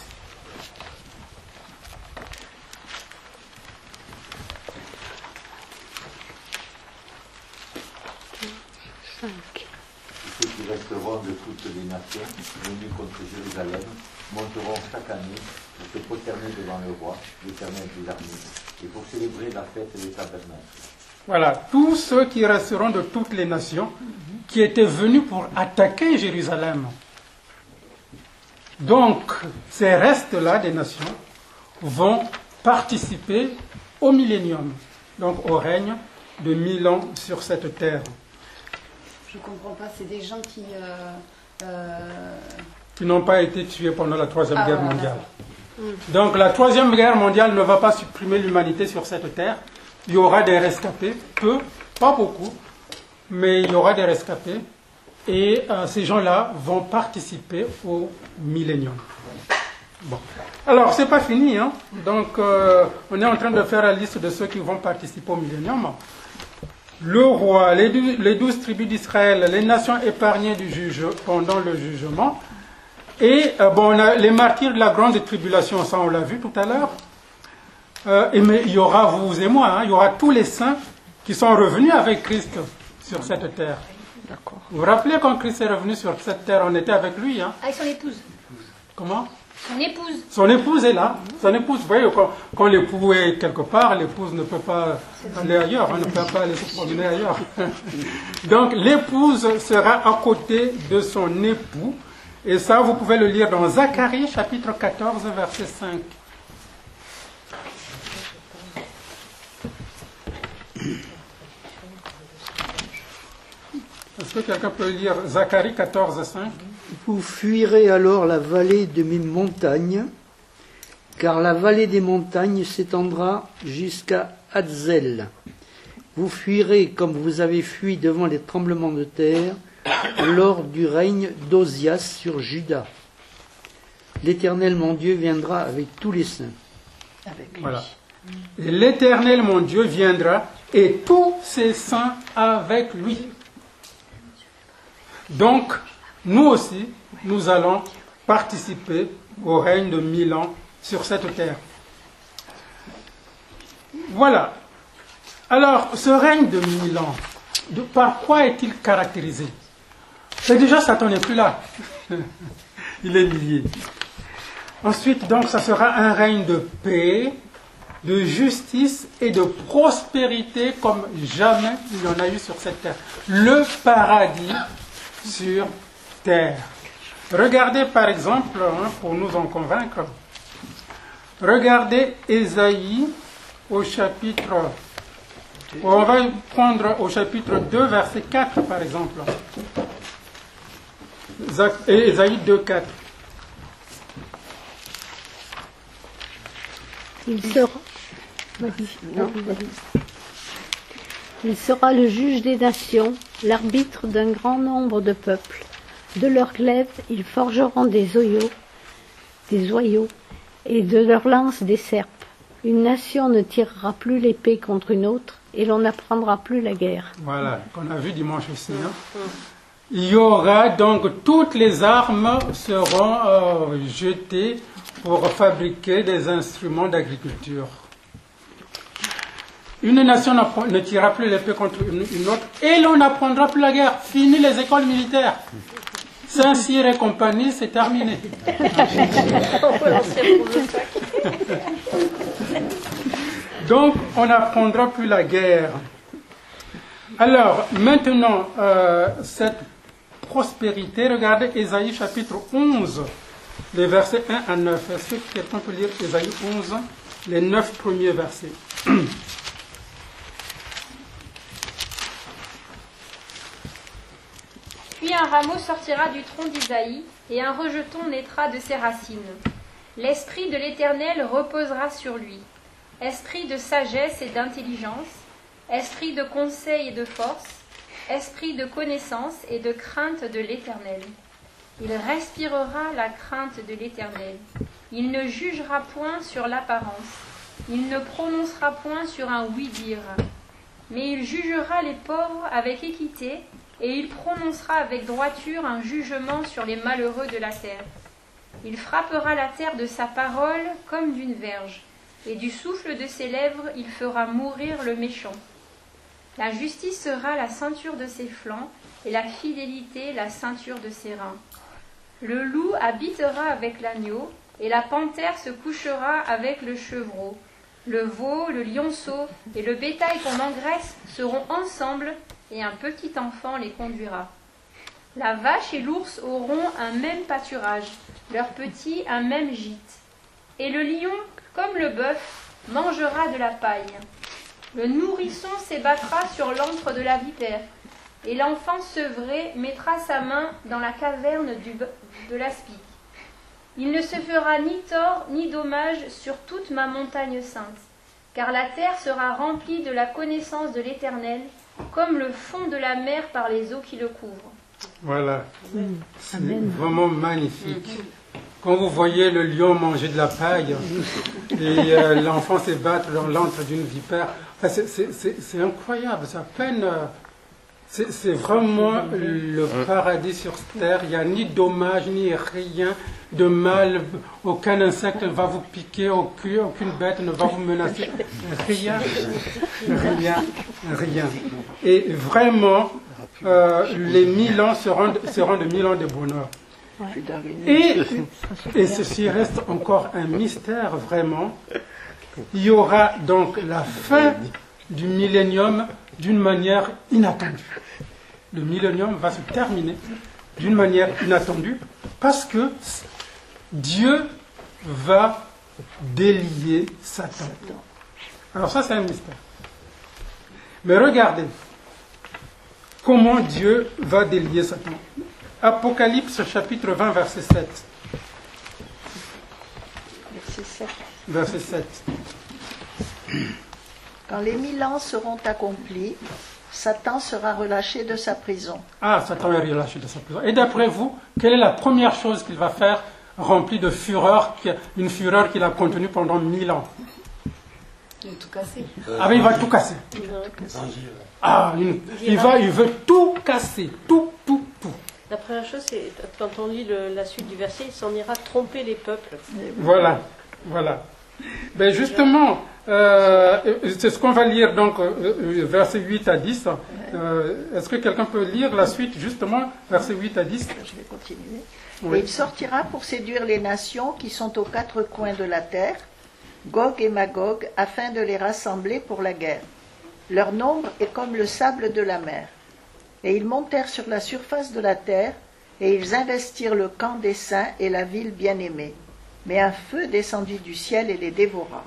Ceux qui resteront de toutes les nations, venus contre Jérusalem, monteront chaque année pour se prosterner devant le roi, l'Éternel des armées, et pour célébrer la fête des tabernacles. Voilà, tous ceux qui resteront de toutes les nations, qui étaient venus pour attaquer Jérusalem. Donc, ces restes-là des nations vont participer au millénium, donc au règne de 1000 ans sur cette terre. Je ne comprends pas, c'est des gens qui n'ont pas été tués pendant la Troisième Guerre mondiale. Donc la Troisième Guerre mondiale ne va pas supprimer l'humanité sur cette terre. Il y aura des rescapés, peu, pas beaucoup, mais il y aura des rescapés. Et ces gens-là vont participer au millénium. Bon. Alors, c'est pas fini, hein. Donc, on est en train de faire la liste de ceux qui vont participer au millénium. Le roi, les 12 tribus d'Israël, les nations épargnées pendant le jugement, et les martyrs de la grande tribulation, ça on l'a vu tout à l'heure. Mais il y aura vous et moi, hein, il y aura tous les saints qui sont revenus avec Christ sur cette terre. Vous vous rappelez quand Christ est revenu sur cette terre, on était avec lui, hein? Avec son épouse. Comment? Son épouse. Son épouse est là. Son épouse, vous voyez, quand l'époux est quelque part, l'épouse ne peut pas aller ailleurs, hein, ne peut pas aller se promener ailleurs. Donc l'épouse sera à côté de son époux. Et ça, vous pouvez le lire dans Zacharie, chapitre 14, verset 5. Est-ce que quelqu'un peut lire Zacharie 14, 5? Vous fuirez alors la vallée de mes montagnes, car la vallée des montagnes s'étendra jusqu'à Hatzel. Vous fuirez comme vous avez fui devant les tremblements de terre lors du règne d'Osias sur Juda. L'Éternel mon Dieu viendra avec tous les saints. Voilà. Et l'Éternel mon Dieu viendra et tous ses saints avec lui. Donc, nous aussi, nous allons participer au règne de 1000 ans sur cette terre. Voilà. Alors, ce règne de 1000 ans, par quoi est-il caractérisé? C'est déjà, Satan n'est plus là. Il est lié. Ensuite, donc, ça sera un règne de paix, de justice et de prospérité comme jamais il y en a eu sur cette terre. Le paradis sur terre. Regardez par exemple, pour nous en convaincre, regardez Ésaïe au chapitre, on va prendre au chapitre 2, verset 4 par exemple. Ésaïe 2, 4. Il sera le juge des nations, l'arbitre d'un grand nombre de peuples. De leurs glaives, ils forgeront des oyaux, et de leurs lances des serpes. Une nation ne tirera plus l'épée contre une autre, et l'on n'apprendra plus la guerre. Voilà, qu'on a vu dimanche aussi. Hein. Il y aura donc, toutes les armes seront jetées pour fabriquer des instruments d'agriculture. Une nation ne tirera plus l'épée contre une autre et l'on n'apprendra plus la guerre. Fini les écoles militaires. Saint-Cyr et compagnie, c'est terminé. Donc, on n'apprendra plus la guerre. Alors, maintenant, cette prospérité, regardez Ésaïe chapitre 11, les versets 1 à 9. Est-ce que quelqu'un peut lire Ésaïe 11, les 9 premiers versets? Puis un rameau sortira du tronc d'Isaïe, et un rejeton naîtra de ses racines. L'esprit de l'Éternel reposera sur lui, esprit de sagesse et d'intelligence, esprit de conseil et de force, esprit de connaissance et de crainte de l'Éternel. Il respirera la crainte de l'Éternel. Il ne jugera point sur l'apparence. Il ne prononcera point sur un oui-dire. Mais il jugera les pauvres avec équité, et il prononcera avec droiture un jugement sur les malheureux de la terre. Il frappera la terre de sa parole comme d'une verge, et du souffle de ses lèvres il fera mourir le méchant. La justice sera la ceinture de ses flancs, et la fidélité la ceinture de ses reins. Le loup habitera avec l'agneau, et la panthère se couchera avec le chevreau. Le veau, le lionceau et le bétail qu'on engraisse seront ensemble, et un petit enfant les conduira. La vache et l'ours auront un même pâturage. leurs petits un même gîte. Et le lion, comme le bœuf, mangera de la paille. Le nourrisson s'ébattra sur l'antre de la vipère, et l'enfant sevré mettra sa main dans la caverne de l'aspic. Il ne se fera ni tort ni dommage sur toute ma montagne sainte, car la terre sera remplie de la connaissance de l'Éternel, comme le fond de la mer par les eaux qui le couvrent. Voilà, c'est vraiment magnifique. Quand vous voyez le lion manger de la paille et l'enfant se battre dans l'antre d'une vipère, c'est incroyable, c'est à peine... C'est vraiment le paradis sur terre. Il n'y a ni dommage, ni rien de mal. Aucun insecte ne va vous piquer, aucune bête ne va vous menacer. Rien. Et vraiment, les 1000 ans seront de 1000 ans de bonheur. Et ceci reste encore un mystère, vraiment. Il y aura donc la fin du millénium d'une manière inattendue. Le millénium va se terminer d'une manière inattendue parce que Dieu va délier Satan. Alors ça, c'est un mystère. Mais regardez comment Dieu va délier Satan. Apocalypse chapitre 20, verset 7. Verset 7. Quand les 1000 ans seront accomplis, Satan sera relâché de sa prison. Ah, Satan est relâché de sa prison. Et d'après vous, quelle est la première chose qu'il va faire remplie de fureur, une fureur qu'il a contenue pendant 1000 ans? Il va tout casser. Ah, mais il va tout casser. Ah, il veut tout casser. Tout. La première chose, c'est quand on lit la suite du verset, il s'en ira tromper les peuples. Voilà. Ben justement, c'est ce qu'on va lire donc, versets 8 à 10. Est-ce que quelqu'un peut lire la suite, justement, versets 8 à 10? Je vais continuer. Oui. Et il sortira pour séduire les nations qui sont aux quatre coins de la terre, Gog et Magog, afin de les rassembler pour la guerre. Leur nombre est comme le sable de la mer. Et ils montèrent sur la surface de la terre, et ils investirent le camp des saints et la ville bien-aimée. Mais un feu descendit du ciel et les dévora.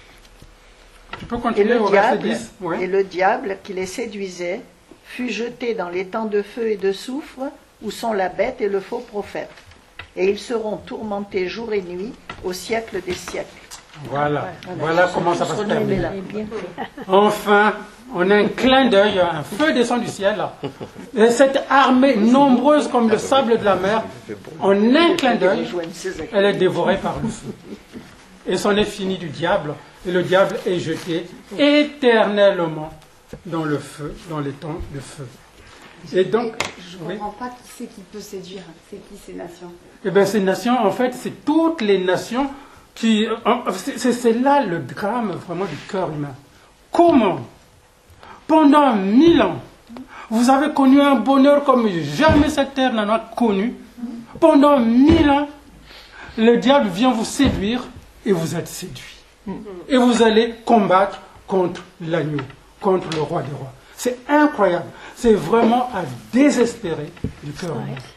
Tu peux continuer au verset 10. Oui. Et le diable qui les séduisait fut jeté dans les temps de feu et de soufre, où sont la bête et le faux prophète. Et ils seront tourmentés jour et nuit au siècle des siècles. Voilà comment ça va se terminer. Enfin, on a un clin d'œil, un feu descend du ciel. Et cette armée nombreuse comme le sable de la mer, en un clin d'œil, elle est dévorée par le feu. Et c'en est fini du diable. Et le diable est jeté éternellement dans le feu, dans les temps de feu. Et donc, je ne comprends pas qui c'est qui peut séduire. C'est qui ces nations? Eh bien, ces nations, en fait, c'est toutes les nations qui... C'est là le drame vraiment du cœur humain. Comment, pendant 1000 ans, vous avez connu un bonheur comme jamais cette terre n'en a connu. Pendant 1000 ans, le diable vient vous séduire et vous êtes séduit. Et vous allez combattre contre l'agneau, contre le roi des rois. C'est incroyable. C'est vraiment à désespérer du cœur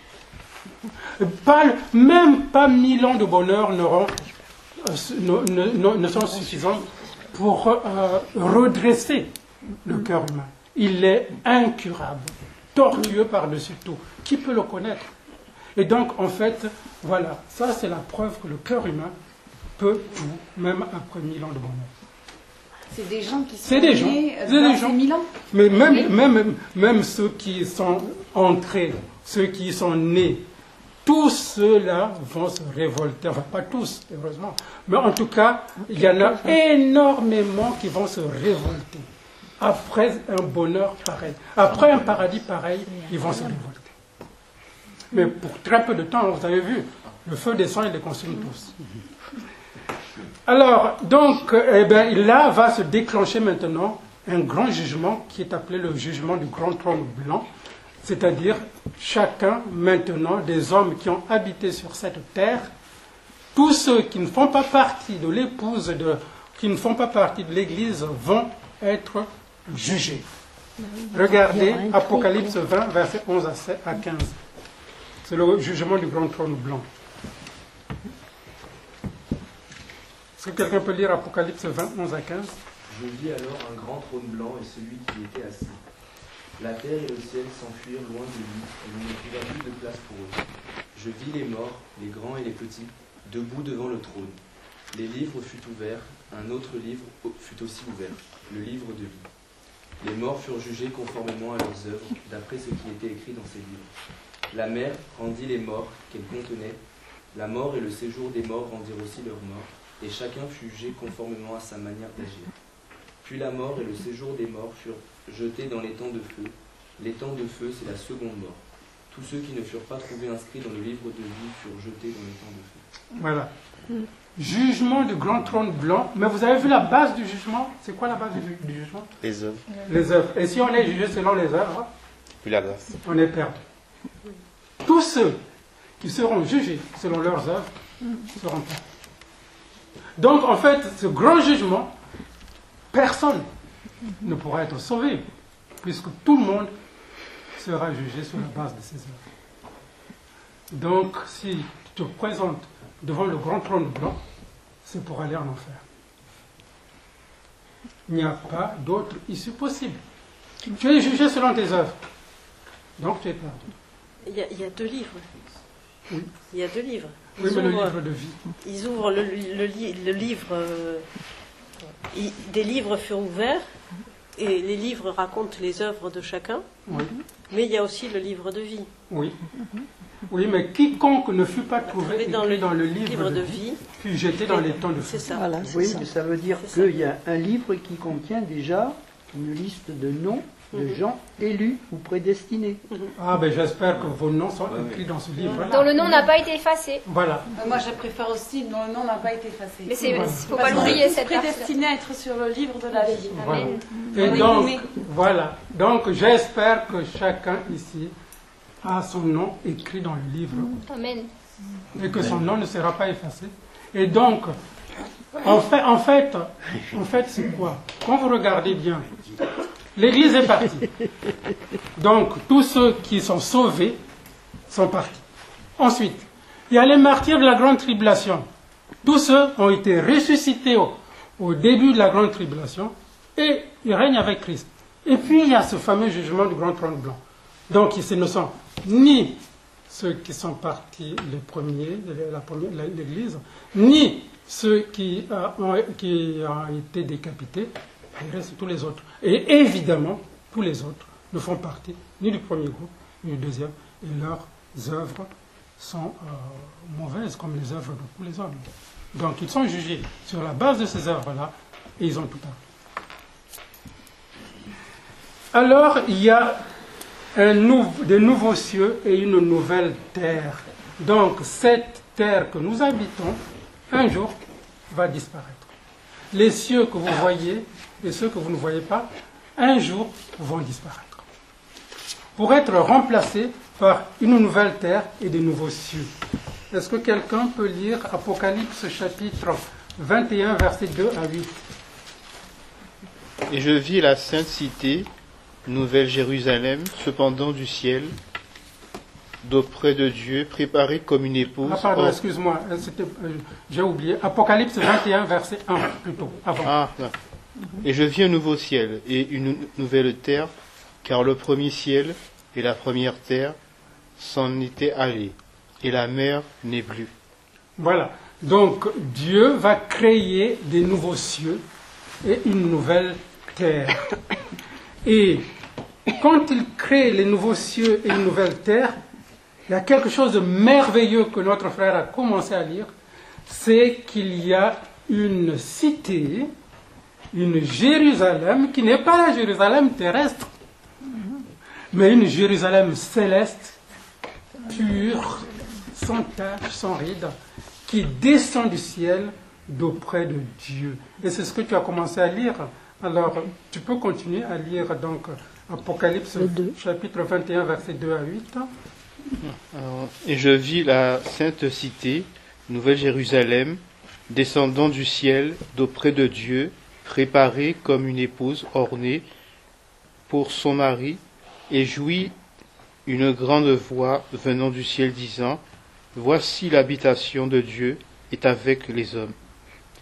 humain. Même pas 1000 ans de bonheur ne sont suffisants pour redresser le cœur humain. Il est incurable, tortueux par-dessus tout. Qui peut le connaître? Et donc, en fait, voilà, ça c'est la preuve que le cœur humain peut tout, même après 1000 ans de bonheur. C'est des gens qui sont nés dans ces 1000 ans. Mais même ceux qui sont entrés, ceux qui sont nés, tous ceux-là vont se révolter. Enfin, pas tous, heureusement. Mais en tout cas, il y en a énormément qui vont se révolter. Après un bonheur pareil, après un paradis pareil, ils vont se révolter. Mais pour très peu de temps, vous avez vu, le feu descend et les consume tous. Alors, donc, là va se déclencher maintenant un grand jugement qui est appelé le jugement du grand trône blanc, c'est-à-dire chacun maintenant des hommes qui ont habité sur cette terre, tous ceux qui ne font pas partie de l'épouse, qui ne font pas partie de l'Église, vont être jugés. Regardez Apocalypse 20, versets 11 à 15. C'est le jugement du grand trône blanc. Est-ce que quelqu'un peut lire Apocalypse 20, 11 à 15? Je vis alors un grand trône blanc et celui qui y était assis. La terre et le ciel s'enfuirent loin de lui, et l'on ne trouva plus de place pour eux. Je vis les morts, les grands et les petits, debout devant le trône. Les livres furent ouverts, un autre livre fut aussi ouvert, le livre de vie. Les morts furent jugés conformément à leurs œuvres, d'après ce qui était écrit dans ces livres. La mer rendit les morts qu'elle contenait. La mort et le séjour des morts rendirent aussi leurs morts, et chacun fut jugé conformément à sa manière d'agir. Puis la mort et le séjour des morts furent jetés dans l'étang de feu. L'étang de feu, c'est la seconde mort. Tous ceux qui ne furent pas trouvés inscrits dans le livre de vie furent jetés dans l'étang de feu. Voilà. Jugement du grand trône blanc. Mais vous avez vu la base du jugement? C'est quoi la base du jugement? Les œuvres. Les œuvres. Et si on est jugé selon les œuvres, Puis la grâce. on est perdu. Tous ceux qui seront jugés selon leurs œuvres seront perdus. Donc, en fait, ce grand jugement, personne ne pourra être sauvé, puisque tout le monde sera jugé sur la base de ses œuvres. Donc, si tu te présentes devant le grand trône blanc, c'est pour aller en enfer. Il n'y a pas d'autre issue possible. Tu es jugé selon tes œuvres. Donc, tu es perdu. Il y a 2 livres. Oui. Il y a 2 livres. Oui, mais le livre de vie. Ils ouvrent le livre. Des livres furent ouverts et les livres racontent les œuvres de chacun. Oui. Mais il y a aussi le livre de vie. Oui. Oui, mais quiconque ne fut pas trouvé dans le livre de vie fut jeté dans les temps de feu. C'est ça. Voilà, oui, ça veut dire qu'il y a un livre qui contient déjà une liste de noms de gens élus ou prédestinés. Ah, ben j'espère que vos noms sont écrits dans ce livre-là. Dont le nom n'a pas été effacé. Voilà. Moi, je préfère aussi dont le nom n'a pas été effacé. Mais il ne faut pas l'oublier, cette partie. Prédestiné à être sur le livre de la vie. Voilà. Amen. Et donc, voilà. Donc, j'espère que chacun ici a son nom écrit dans le livre. Amen. Et que son nom ne sera pas effacé. Et donc, en fait, c'est quoi? Quand vous regardez bien, l'Église est partie. Donc, tous ceux qui sont sauvés sont partis. Ensuite, il y a les martyrs de la grande tribulation. Tous ceux ont été ressuscités au début de la grande tribulation et ils règnent avec Christ. Et puis, il y a ce fameux jugement du grand trône blanc. Donc, ce ne sont ni ceux qui sont partis les premiers, l'Église, ni ceux qui ont été décapités. Il reste tous les autres. Et évidemment, tous les autres ne font partie ni du premier groupe, ni du deuxième. Et leurs œuvres sont mauvaises, comme les œuvres de tous les hommes. Donc, ils sont jugés sur la base de ces œuvres-là, et ils ont tout perdu. Alors, il y a des nouveaux cieux et une nouvelle terre. Donc, cette terre que nous habitons, un jour, va disparaître. Les cieux que vous voyez et ceux que vous ne voyez pas, un jour, vont disparaître. Pour être remplacés par une nouvelle terre et des nouveaux cieux. Est-ce que quelqu'un peut lire Apocalypse chapitre 21, versets 2 à 8? Et je vis la sainte cité, Nouvelle Jérusalem, cependant du ciel, d'auprès de Dieu, préparée comme une épouse. Ah pardon, excuse-moi, j'ai oublié. Apocalypse 21, verset 1, plutôt, avant. Ah, non. Et je vis un nouveau ciel et une nouvelle terre, car le premier ciel et la première terre s'en étaient allés, et la mer n'est plus. Voilà. Donc, Dieu va créer des nouveaux cieux et une nouvelle terre. Et quand il crée les nouveaux cieux et une nouvelle terre, il y a quelque chose de merveilleux que notre frère a commencé à lire, c'est qu'il y a une cité, une Jérusalem, qui n'est pas la Jérusalem terrestre, mais une Jérusalem céleste, pure, sans tache, sans ride, qui descend du ciel d'auprès de Dieu. Et c'est ce que tu as commencé à lire. Alors, tu peux continuer à lire donc Apocalypse chapitre 21, versets 2 à 8. Et je vis la sainte cité, Nouvelle Jérusalem, descendant du ciel d'auprès de Dieu, préparée comme une épouse ornée pour son mari, et jouit une grande voix venant du ciel disant, « Voici l'habitation de Dieu est avec les hommes.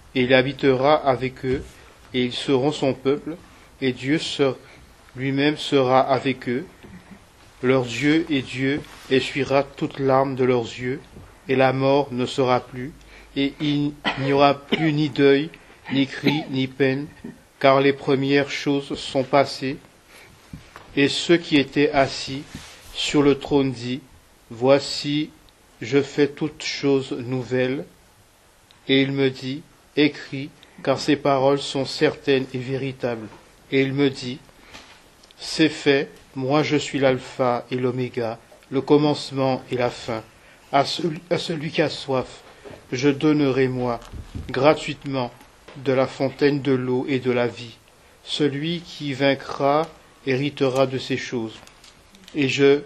et il habitera avec eux, et ils seront son peuple, et Dieu lui-même sera avec eux. Leur Dieu et Dieu essuiera toute larme de leurs yeux, et la mort ne sera plus, et il n'y aura plus ni deuil, ni cri, ni peine, car les premières choses sont passées. Et ceux qui étaient assis sur le trône dit, voici, je fais toutes choses nouvelles. Et il me dit, écris, car ces paroles sont certaines et véritables. Et il me dit, c'est fait, moi je suis l'alpha et l'oméga, le commencement et la fin. À celui qui a soif, je donnerai moi, gratuitement, de la fontaine de l'eau et de la vie. Celui qui vaincra héritera de ces choses. Et je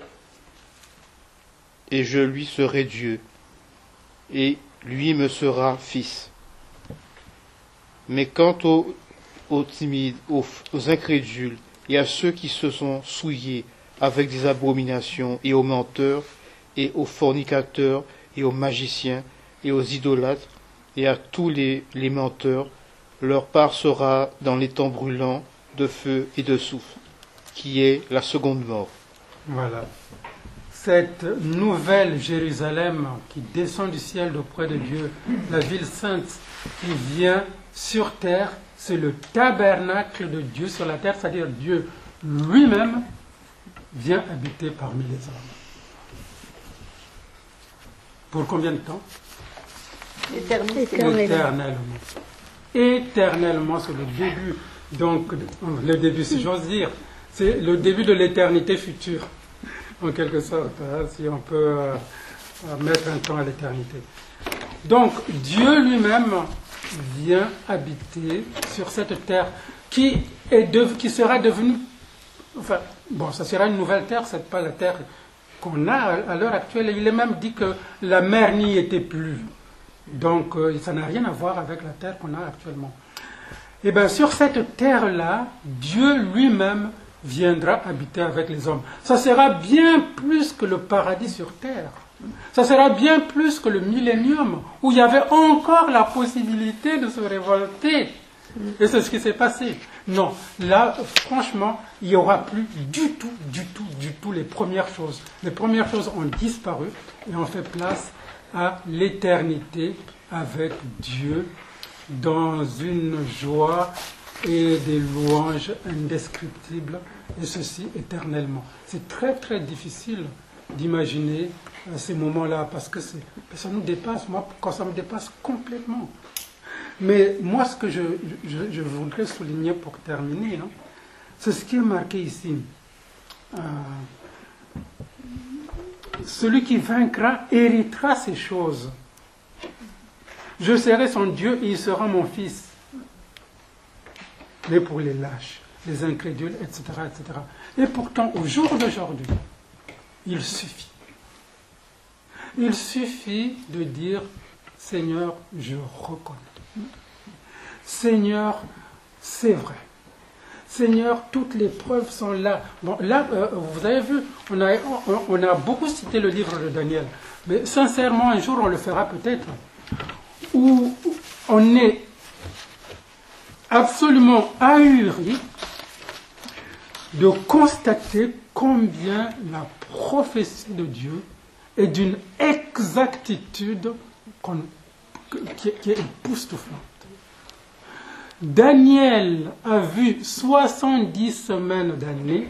lui serai Dieu, et lui me sera fils. Mais quant aux timides, aux incrédules, et à ceux qui se sont souillés avec des abominations, et aux menteurs, et aux fornicateurs, et aux magiciens, et aux idolâtres, et à tous les menteurs, leur part sera dans les temps brûlants de feu et de soufre, qui est la seconde mort. Voilà. Cette nouvelle Jérusalem qui descend du ciel d'auprès de Dieu, la ville sainte qui vient sur terre, c'est le tabernacle de Dieu sur la terre, c'est-à-dire Dieu lui-même vient habiter parmi les hommes. Pour combien de temps? Éternellement. Éternellement, c'est le début. Donc, le début, si j'ose dire, c'est le début de l'éternité future, en quelque sorte, hein, si on peut mettre un temps à l'éternité. Donc, Dieu lui-même vient habiter sur cette terre qui sera devenue, enfin, bon, ça sera une nouvelle terre, c'est pas la terre qu'on a à l'heure actuelle. Il est même dit que la mer n'y était plus. Donc, ça n'a rien à voir avec la terre qu'on a actuellement. Et bien, sur cette terre-là, Dieu lui-même viendra habiter avec les hommes. Ça sera bien plus que le paradis sur terre. Ça sera bien plus que le millénium, où il y avait encore la possibilité de se révolter. Et c'est ce qui s'est passé. Non, là, franchement, il n'y aura plus du tout les premières choses. Les premières choses ont disparu et on fait place à l'éternité avec Dieu dans une joie et des louanges indescriptibles, et ceci éternellement. C'est très très difficile d'imaginer ces moments-là, parce que ça nous dépasse, moi, quand ça me dépasse complètement. Mais moi, ce que je voudrais souligner pour terminer, hein, c'est ce qui est marqué ici. Celui qui vaincra héritera ces choses. Je serai son Dieu et il sera mon fils. Mais pour les lâches, les incrédules, etc., etc. Et pourtant, au jour d'aujourd'hui, il suffit. Il suffit de dire, Seigneur, je reconnais. Seigneur, c'est vrai. Seigneur, toutes les preuves sont là. Bon, là, vous avez vu, on a beaucoup cité le livre de Daniel. Mais sincèrement, un jour, on le fera peut-être. Où on est absolument ahuri de constater combien la prophétie de Dieu est d'une exactitude qui est époustouflante. Daniel a vu 70 semaines d'années,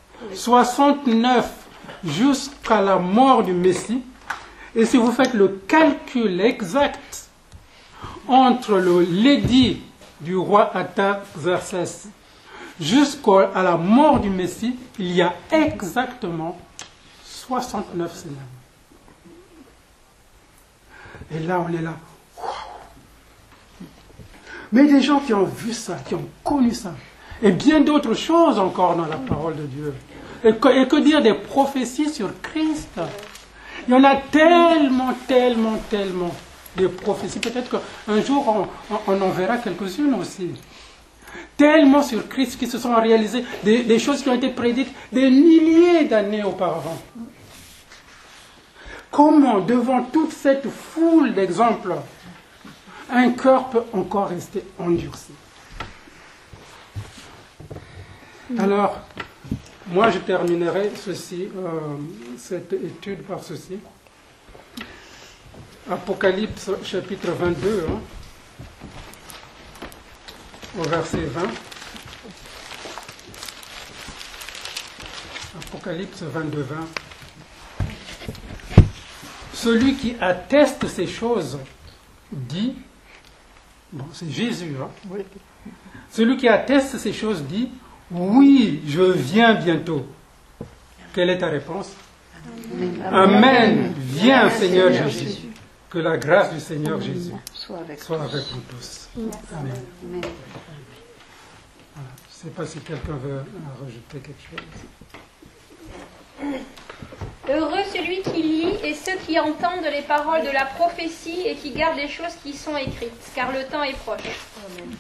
69 jusqu'à la mort du Messie, et si vous faites le calcul exact entre l'édit du roi Artaxerxès jusqu'à la mort du Messie, il y a exactement 69 semaines. Et là, on est là. Mais des gens qui ont vu ça, qui ont connu ça, et bien d'autres choses encore dans la parole de Dieu. Et que dire des prophéties sur Christ? Il y en a tellement de prophéties. Peut-être qu'un jour, on en verra quelques-unes aussi. Tellement sur Christ qui se sont réalisées, des choses qui ont été prédites des milliers d'années auparavant. Comment, devant toute cette foule d'exemples, un cœur peut encore rester endurci. Alors, moi je terminerai cette étude par ceci. Apocalypse chapitre 22, au verset 20. Apocalypse 22, 20. Celui qui atteste ces choses dit, bon, c'est Jésus, oui. Celui qui atteste ces choses dit, oui, je viens bientôt. Quelle est ta réponse? Amen. Viens, Seigneur Jésus. Que la grâce du Seigneur Jésus soit avec nous tous. Amen. Voilà. Je ne sais pas si quelqu'un veut rajouter quelque chose. Heureux celui qui lit et ceux qui entendent les paroles de la prophétie et qui gardent les choses qui y sont écrites, car le temps est proche. Amen.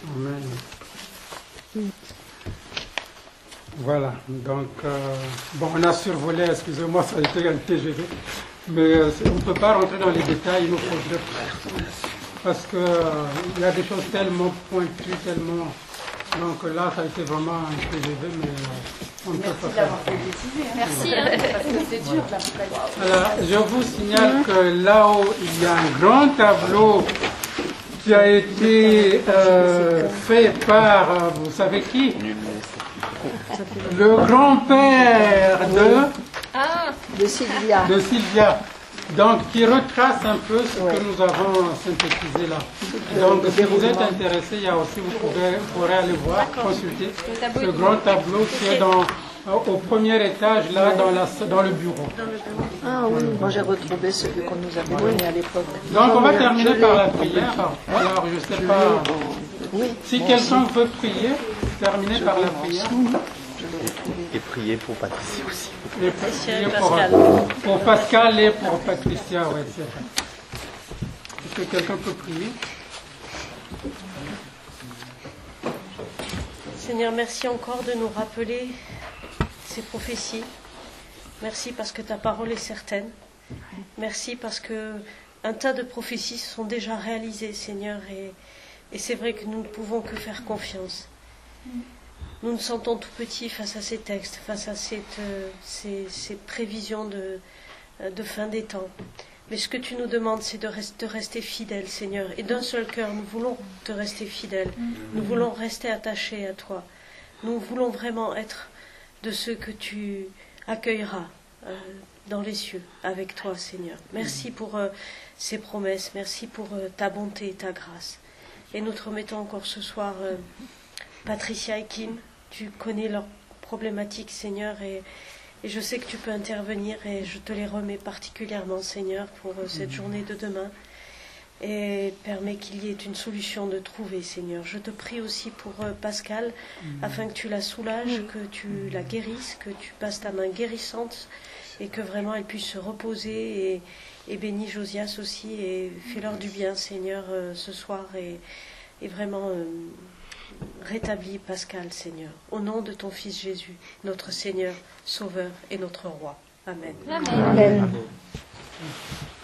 Amen. Voilà, donc, on a survolé, excusez-moi, ça a été un TGV, mais on ne peut pas rentrer dans les détails, il nous faudrait, parce qu'il y a des choses tellement pointues, tellement... Donc là, ça a été vraiment un TGV, mais on ne peut pas faire. Merci, parce que c'est dur, Alors, je vous signale que là-haut, il y a un grand tableau qui a été fait par, vous savez qui? Le grand-père de Sylvia. De Sylvia. Donc, qui retrace un peu ce que nous avons synthétisé là. Donc, si vous êtes intéressé, il y a aussi, vous pourrez aller voir, consulter ce grand tableau qui est au premier étage, là, dans le bureau. Ah oui, moi j'ai retrouvé celui qu'on nous avait donné à l'époque. Donc, on va terminer par la prière. Alors, je ne sais pas... Si quelqu'un veut prier, terminer par la prière. Et prier pour Patricia aussi. Et prier pour Pascal et pour Patricia, oui, c'est vrai. Est-ce que quelqu'un peut prier? Seigneur, merci encore de nous rappeler ces prophéties. Merci parce que ta parole est certaine. Merci parce que un tas de prophéties sont déjà réalisées, Seigneur, et c'est vrai que nous ne pouvons que faire confiance. Nous nous sentons tout petits face à ces textes, face à ces prévisions de fin des temps. Mais ce que tu nous demandes, c'est de rester fidèles, Seigneur. Et d'un seul cœur, nous voulons te rester fidèles. Nous voulons rester attachés à toi. Nous voulons vraiment être de ceux que tu accueilleras dans les cieux avec toi, Seigneur. Merci pour ces promesses. Merci pour ta bonté et ta grâce. Et nous te remettons encore ce soir Patricia et Kim. Tu connais leurs problématiques, Seigneur, et je sais que tu peux intervenir, et je te les remets particulièrement, Seigneur, pour cette journée de demain, et permets qu'il y ait une solution de trouver, Seigneur. Je te prie aussi pour Pascal, afin que tu la soulages, que tu la guérisses, que tu passes ta main guérissante, et que vraiment elle puisse se reposer, et bénis Josias aussi, et fais-leur du bien, Seigneur, ce soir, et vraiment... rétablis Pascal, Seigneur, au nom de ton Fils Jésus, notre Seigneur, Sauveur et notre Roi. Amen. Amen. Amen.